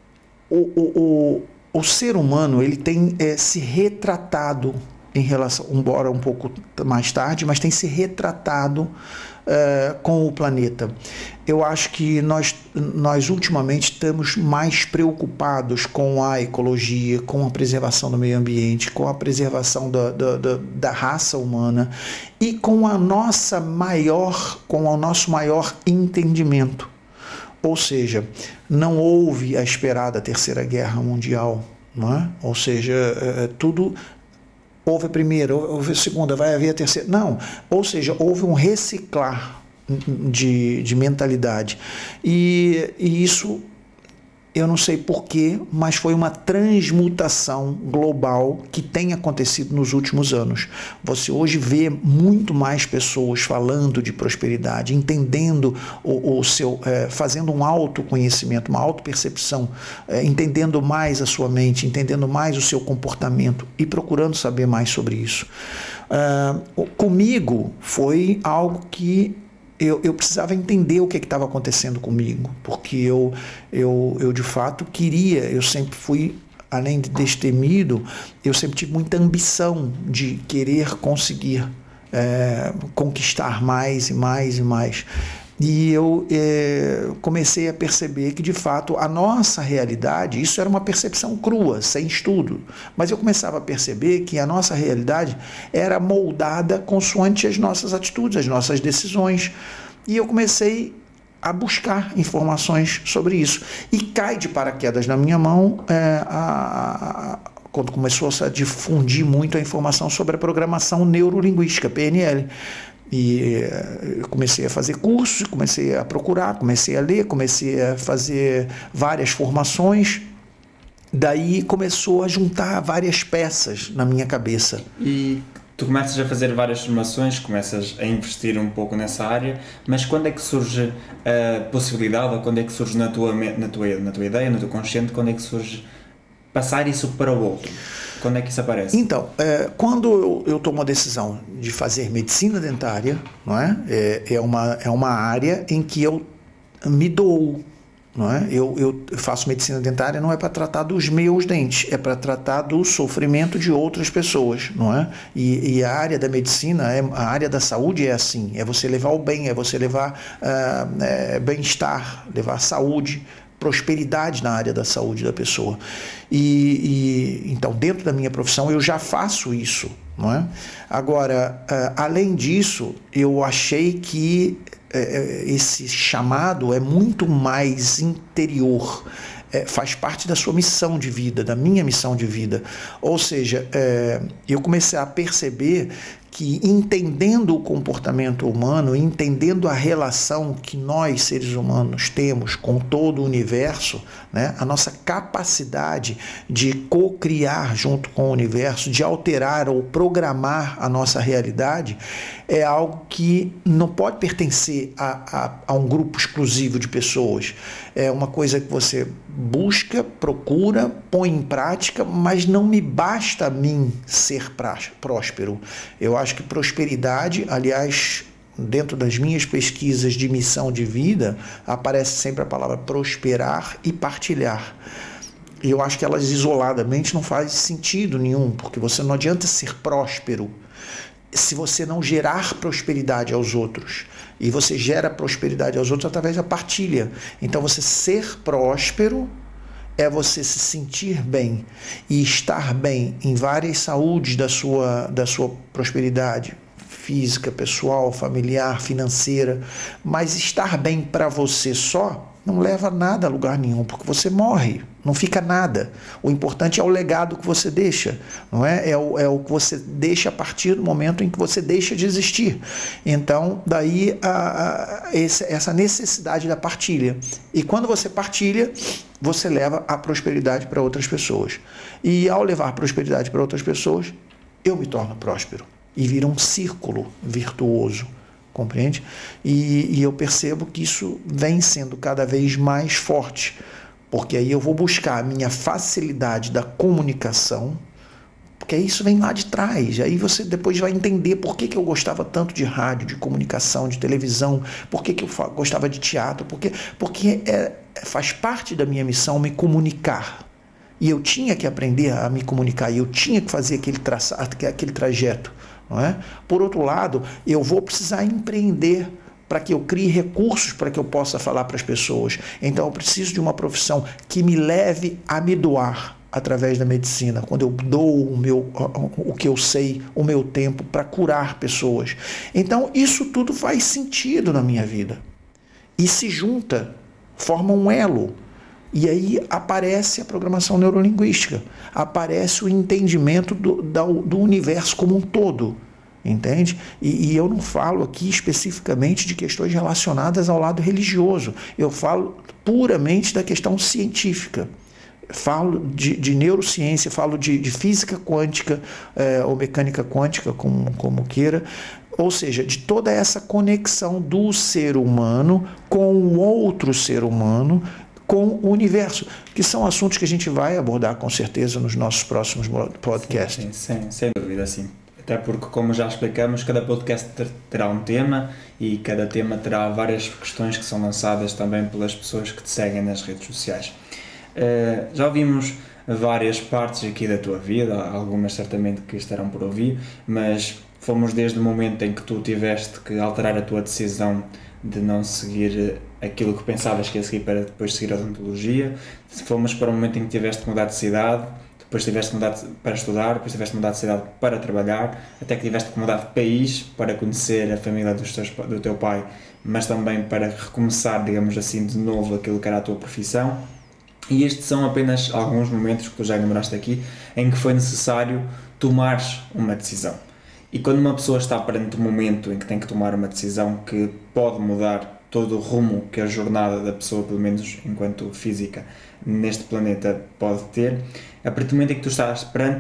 o ser humano ele tem se retratado em relação, embora um pouco mais tarde, mas tem se retratado com o planeta. Eu acho que nós ultimamente estamos mais preocupados com a ecologia, com a preservação do meio ambiente, com a preservação da raça humana e com o nosso maior entendimento. Ou seja, não houve a esperada Terceira Guerra Mundial, não é? Ou seja, tudo... Houve a primeira, houve a segunda, vai haver a terceira. Não, ou seja, houve um reciclar de mentalidade. E isso, eu não sei porquê, mas foi uma transmutação global que tem acontecido nos últimos anos. Você hoje vê muito mais pessoas falando de prosperidade, entendendo fazendo um autoconhecimento, uma autopercepção, entendendo mais a sua mente, entendendo mais o seu comportamento e procurando saber mais sobre isso. Comigo foi algo que eu precisava entender o que estava acontecendo comigo, porque eu de fato eu sempre fui, além de destemido, eu sempre tive muita ambição de querer conseguir conquistar mais e mais e mais. E eu comecei a perceber que, de fato, a nossa realidade, isso era uma percepção crua, sem estudo, mas eu começava a perceber que a nossa realidade era moldada consoante as nossas atitudes, as nossas decisões. E eu comecei a buscar informações sobre isso. E cai de paraquedas na minha mão quando começou a difundir muito a informação sobre a programação neurolinguística, PNL. E eu comecei a fazer cursos, comecei a procurar, comecei a ler, comecei a fazer várias formações. Daí começou a juntar várias peças na minha cabeça. E tu começas a fazer várias formações, começas a investir um pouco nessa área, mas quando é que surge a possibilidade, ou quando é que surge na tua ideia, no teu consciente, quando é que surge passar isso para o outro? Quando é que isso aparece? Então, quando eu tomo a decisão de fazer medicina dentária, não é? É uma área em que eu me dou, não é? Eu faço medicina dentária não é para tratar dos meus dentes, é para tratar do sofrimento de outras pessoas, não é? E a área da medicina, a área da saúde é assim, é você levar o bem, é você levar bem-estar, levar saúde, prosperidade na área da saúde da pessoa. Então, dentro da minha profissão, eu já faço isso, não é? Agora, além disso, eu achei que esse chamado é muito mais interior, faz parte da sua missão de vida, da minha missão de vida. Ou seja, eu comecei a perceber que, entendendo o comportamento humano, entendendo a relação que nós, seres humanos, temos com todo o universo, né, a nossa capacidade de co-criar junto com o universo, de alterar ou programar a nossa realidade, é algo que não pode pertencer a um grupo exclusivo de pessoas. É uma coisa que você busca, procura, põe em prática, mas não me basta a mim ser próspero. Eu acho que prosperidade, aliás, dentro das minhas pesquisas de missão de vida, aparece sempre a palavra prosperar e partilhar. E eu acho que elas isoladamente não fazem sentido nenhum, porque você não adianta ser próspero se você não gerar prosperidade aos outros. E você gera prosperidade aos outros através da partilha. Então, você ser próspero é você se sentir bem e estar bem em várias saúdes da sua prosperidade física, pessoal, familiar, financeira. Mas estar bem para você só não leva nada a lugar nenhum, porque você morre, não fica nada. O importante é o legado que você deixa, não é? É o que você deixa a partir do momento em que você deixa de existir. Então, daí essa necessidade da partilha. E quando você partilha, você leva a prosperidade para outras pessoas. E ao levar prosperidade para outras pessoas, eu me torno próspero. E vira um círculo virtuoso. Compreende? E eu percebo que isso vem sendo cada vez mais forte, porque aí eu vou buscar a minha facilidade da comunicação, porque isso vem lá de trás. Aí você depois vai entender por que eu gostava tanto de rádio, de comunicação, de televisão, por que eu gostava de teatro, porque faz parte da minha missão me comunicar. E eu tinha que aprender a me comunicar, e eu tinha que fazer aquele trajeto. Não é? Por outro lado, eu vou precisar empreender para que eu crie recursos para que eu possa falar para as pessoas. Então, eu preciso de uma profissão que me leve a me doar através da medicina, quando eu dou o que eu sei, o meu tempo para curar pessoas. Então, isso tudo faz sentido na minha vida. E se junta, forma um elo. E aí aparece a programação neurolinguística, aparece o entendimento do universo como um todo, entende? E eu não falo aqui especificamente de questões relacionadas ao lado religioso, eu falo puramente da questão científica. Falo de neurociência, falo de física quântica, ou mecânica quântica, como queira, ou seja, de toda essa conexão do ser humano com o outro ser humano, com o universo, que são assuntos que a gente vai abordar com certeza nos nossos próximos podcasts. Sim, sem dúvida, sim. Até porque, como já explicamos, cada podcast terá um tema e cada tema terá várias questões que são lançadas também pelas pessoas que te seguem nas redes sociais. Já ouvimos várias partes aqui da tua vida, algumas certamente que estarão por ouvir, mas fomos desde o momento em que tu tiveste que alterar a tua decisão de não seguir aquilo que pensavas que ia seguir para depois seguir a odontologia, fomos para o momento em que tiveste que mudar de cidade, depois tiveste que mudar para estudar, depois tiveste que mudar de cidade para trabalhar, até que tiveste que mudar de país para conhecer a família do teu pai, mas também para recomeçar, digamos assim, de novo aquilo que era a tua profissão. E estes são apenas alguns momentos que tu já enumeraste aqui, em que foi necessário tomares uma decisão. E quando uma pessoa está perante um momento em que tem que tomar uma decisão que pode mudar todo o rumo que a jornada da pessoa, pelo menos enquanto física, neste planeta pode ter, a partir do momento em que tu estás perante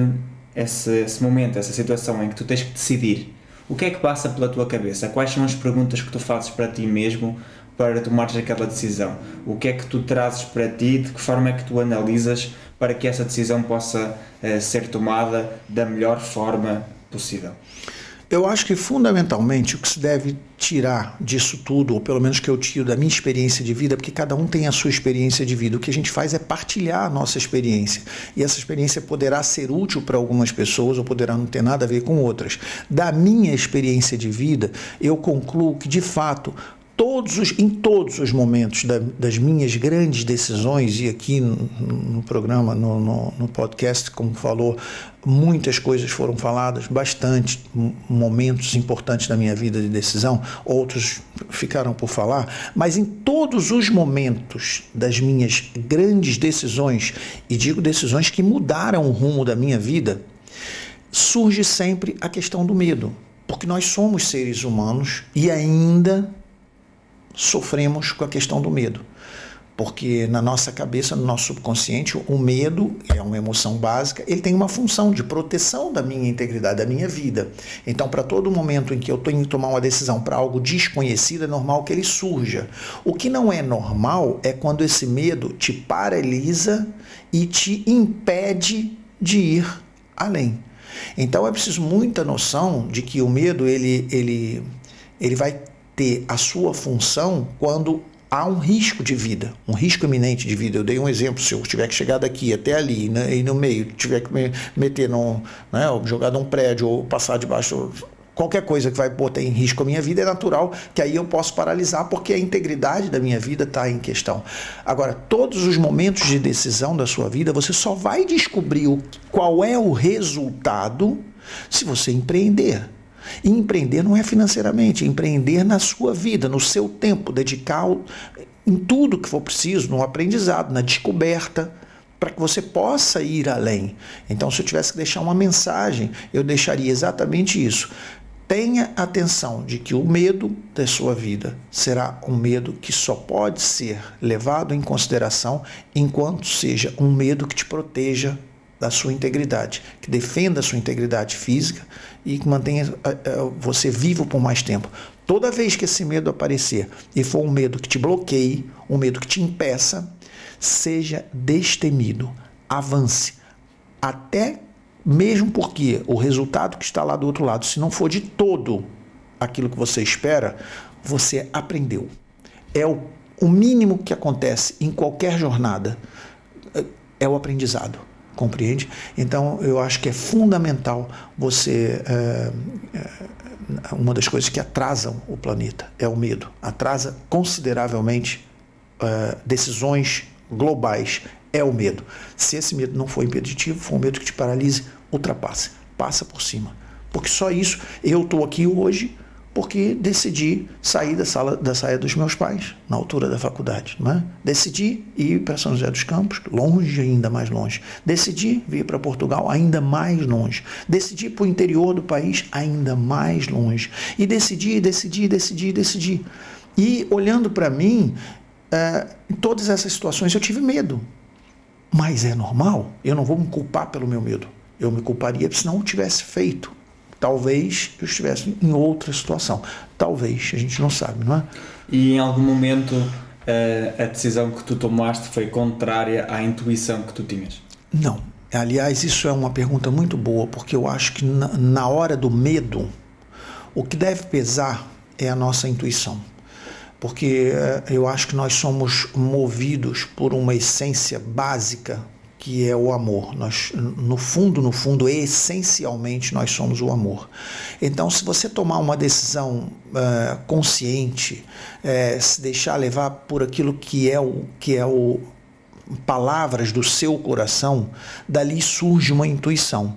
esse momento, essa situação em que tu tens que decidir, o que é que passa pela tua cabeça? Quais são as perguntas que tu fazes para ti mesmo para tomares aquela decisão? O que é que tu trazes para ti? De que forma é que tu analisas para que essa decisão possa ser tomada da melhor forma possível? Eu acho que fundamentalmente o que se deve tirar disso tudo, ou pelo menos que eu tiro da minha experiência de vida, porque cada um tem a sua experiência de vida, o que a gente faz é partilhar a nossa experiência, e essa experiência poderá ser útil para algumas pessoas ou poderá não ter nada a ver com outras. Da minha experiência de vida, eu concluo que de fato em todos os momentos das minhas grandes decisões, e aqui no programa, no podcast, como falou, muitas coisas foram faladas, bastante momentos importantes da minha vida de decisão, outros ficaram por falar, mas em todos os momentos das minhas grandes decisões, e digo decisões que mudaram o rumo da minha vida, surge sempre a questão do medo, porque nós somos seres humanos e ainda sofremos com a questão do medo, porque na nossa cabeça, no nosso subconsciente, o medo é uma emoção básica, ele tem uma função de proteção da minha integridade, da minha vida. Então, para todo momento em que eu tenho que tomar uma decisão para algo desconhecido, é normal que ele surja. O que não é normal é quando esse medo te paralisa e te impede de ir além. Então, é preciso muita noção de que o medo ele vai ter a sua função quando há um risco de vida, um risco iminente de vida. Eu dei um exemplo: se eu tiver que chegar daqui até ali, né, e no meio tiver que me meter jogar num prédio ou passar debaixo, qualquer coisa que vai botar em risco a minha vida, é natural que aí eu posso paralisar, porque a integridade da minha vida está em questão. Agora, todos os momentos de decisão da sua vida, você só vai descobrir qual é o resultado se você empreender. E empreender não é financeiramente, empreender na sua vida, no seu tempo, dedicar em tudo que for preciso, no aprendizado, na descoberta, para que você possa ir além. Então, se eu tivesse que deixar uma mensagem, eu deixaria exatamente isso. Tenha atenção de que o medo da sua vida será um medo que só pode ser levado em consideração enquanto seja um medo que te proteja da sua integridade, que defenda a sua integridade física e que mantenha você vivo por mais tempo. Toda vez que esse medo aparecer e for um medo que te bloqueie, um medo que te impeça, seja destemido, avance, até mesmo porque o resultado que está lá do outro lado, se não for de todo aquilo que você espera, você aprendeu. É o mínimo que acontece em qualquer jornada, é o aprendizado. Compreende? Então, eu acho que é fundamental você... uma das coisas que atrasam o planeta é o medo. Atrasa consideravelmente decisões globais. É o medo. Se esse medo não for impeditivo, for um medo que te paralise, ultrapasse. Passa por cima. Porque só isso... Eu estou aqui hoje porque decidi sair da saia dos meus pais, na altura da faculdade. Não é? Decidi ir para São José dos Campos, longe, ainda mais longe. Decidi vir para Portugal, ainda mais longe. Decidi ir para o interior do país, ainda mais longe. E decidi. E olhando para mim, em todas essas situações eu tive medo. Mas é normal, eu não vou me culpar pelo meu medo. Eu me culparia se não o tivesse feito. Talvez eu estivesse em outra situação. Talvez, a gente não sabe, não é? E em algum momento a decisão que tu tomaste foi contrária à intuição que tu tinhas? Não. Aliás, isso é uma pergunta muito boa, porque eu acho que na hora do medo, o que deve pesar é a nossa intuição. Porque eu acho que nós somos movidos por uma essência básica, que é o amor. Nós, no fundo, essencialmente, nós somos o amor. Então, se você tomar uma decisão consciente, se deixar levar por aquilo que é o palavras do seu coração, dali surge uma intuição.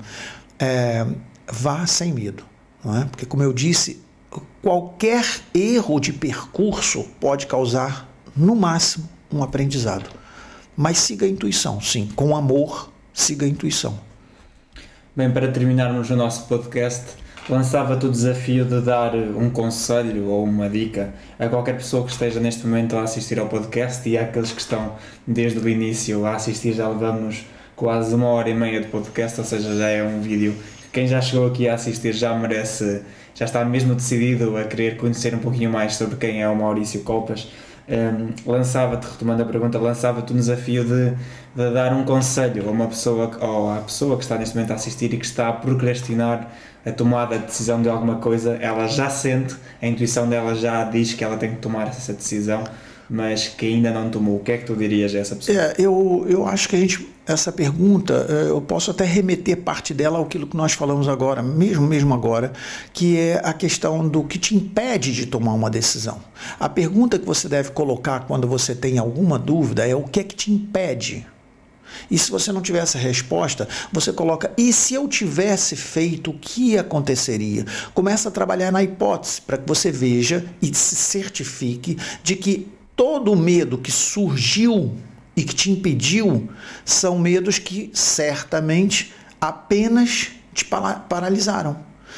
Vá sem medo, não é? Porque, como eu disse, qualquer erro de percurso pode causar, no máximo, um aprendizado. Mas siga a intuição, sim. Com amor, siga a intuição. Bem, para terminarmos o nosso podcast, lançava-te o desafio de dar um conselho ou uma dica a qualquer pessoa que esteja neste momento a assistir ao podcast, e àqueles que estão desde o início a assistir. Já levamos quase 1h30 de podcast, ou seja, já é um vídeo que quem já chegou aqui a assistir já merece, já está mesmo decidido a querer conhecer um pouquinho mais sobre quem é o Maurício Copas. Lançava-te, retomando a pergunta, lançava-te um desafio de dar um conselho a uma pessoa, ou à pessoa que está neste momento a assistir e que está a procrastinar a tomada de decisão de alguma coisa. Ela já sente, a intuição dela já diz que ela tem que tomar essa decisão, mas que ainda não tomou. O que é que tu dirias a essa pessoa? Eu acho que essa pergunta, eu posso até remeter parte dela àquilo que nós falamos agora, mesmo agora, que é a questão do que te impede de tomar uma decisão. A pergunta que você deve colocar quando você tem alguma dúvida é: o que é que te impede? E se você não tiver essa resposta, você coloca: e se eu tivesse feito, o que aconteceria? Começa a trabalhar na hipótese, para que você veja e se certifique de que todo o medo que surgiu e que te impediu são medos que certamente apenas te paralisaram.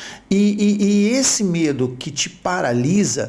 E esse medo que te paralisa,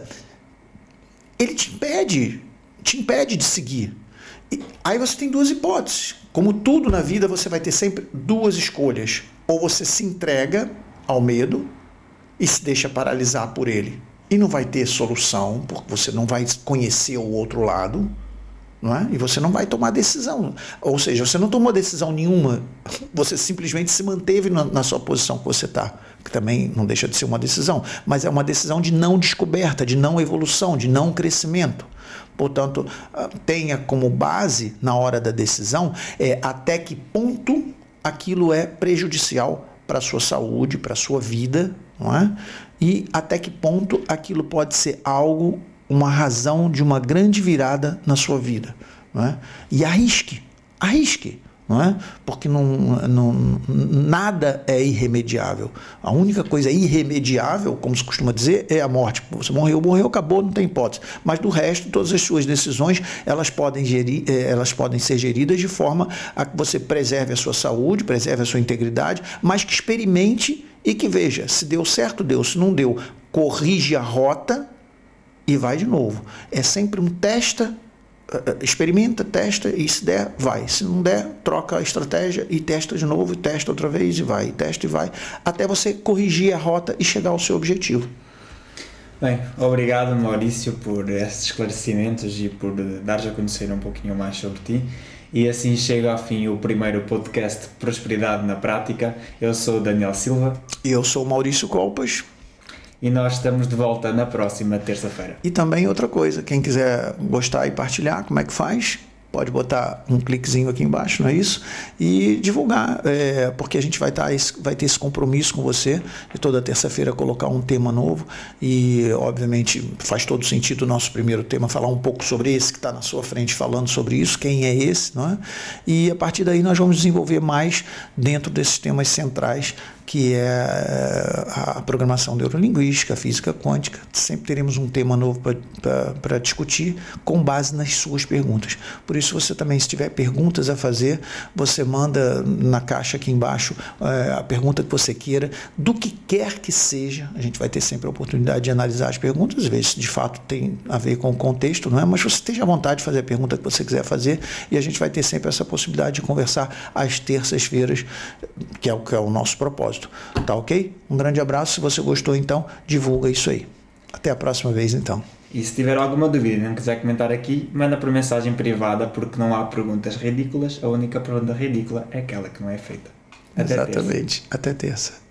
ele te impede de seguir. Aí você tem duas hipóteses. Como tudo na vida, você vai ter sempre duas escolhas. Ou você se entrega ao medo e se deixa paralisar por ele, e não vai ter solução, porque você não vai conhecer o outro lado, não é? E você não vai tomar decisão. Ou seja, você não tomou decisão nenhuma, você simplesmente se manteve na sua posição que você está. que também não deixa de ser uma decisão, mas é uma decisão de não descoberta, de não evolução, de não crescimento. Portanto, tenha como base na hora da decisão até que ponto aquilo é prejudicial para a sua saúde, para a sua vida, não é? E até que ponto aquilo pode ser algo, uma razão de uma grande virada na sua vida, não é? E arrisque, não é? Porque nada é irremediável. A única coisa irremediável, como se costuma dizer, é a morte. Você morreu, acabou, não tem hipótese. Mas do resto, todas as suas decisões, elas podem ser geridas de forma a que você preserve a sua saúde, preserve a sua integridade, mas que experimente e que veja, se deu certo, deu, se não deu, corrige a rota e vai de novo. É sempre um experimenta, testa e se der, vai. Se não der, troca a estratégia e testa de novo, e testa outra vez e vai, testa e vai, até você corrigir a rota e chegar ao seu objetivo. Bem, obrigado Maurício por esses esclarecimentos e por dares a conhecer um pouquinho mais sobre ti. E assim chega ao fim o primeiro podcast Prosperidade na Prática. Eu sou o Daniel Silva. E eu sou o Maurício Colpas. E nós estamos de volta na próxima terça-feira. E também outra coisa, quem quiser gostar e partilhar, como é que faz? Pode botar um cliquezinho aqui embaixo, não é isso? E divulgar, porque a gente vai ter esse compromisso com você de toda terça-feira colocar um tema novo e, obviamente, faz todo sentido o nosso primeiro tema falar um pouco sobre esse que está na sua frente falando sobre isso, quem é esse, não é? E a partir daí nós vamos desenvolver mais dentro desses temas centrais, que é a programação neurolinguística, a física quântica. Sempre teremos um tema novo para discutir com base nas suas perguntas. Por isso, você também, se tiver perguntas a fazer, você manda na caixa aqui embaixo a pergunta que você queira, do que quer que seja. A gente vai ter sempre a oportunidade de analisar as perguntas, ver se de fato tem a ver com o contexto, não é? Mas você esteja à vontade de fazer a pergunta que você quiser fazer e a gente vai ter sempre essa possibilidade de conversar às terças-feiras, que é o nosso propósito. Tá ok? Um grande abraço. Se você gostou, então, divulga isso aí. Até a próxima vez, então. E se tiver alguma dúvida e não quiser comentar aqui, manda por mensagem privada, porque não há perguntas ridículas. A única pergunta ridícula é aquela que não é feita. Exatamente. Até terça.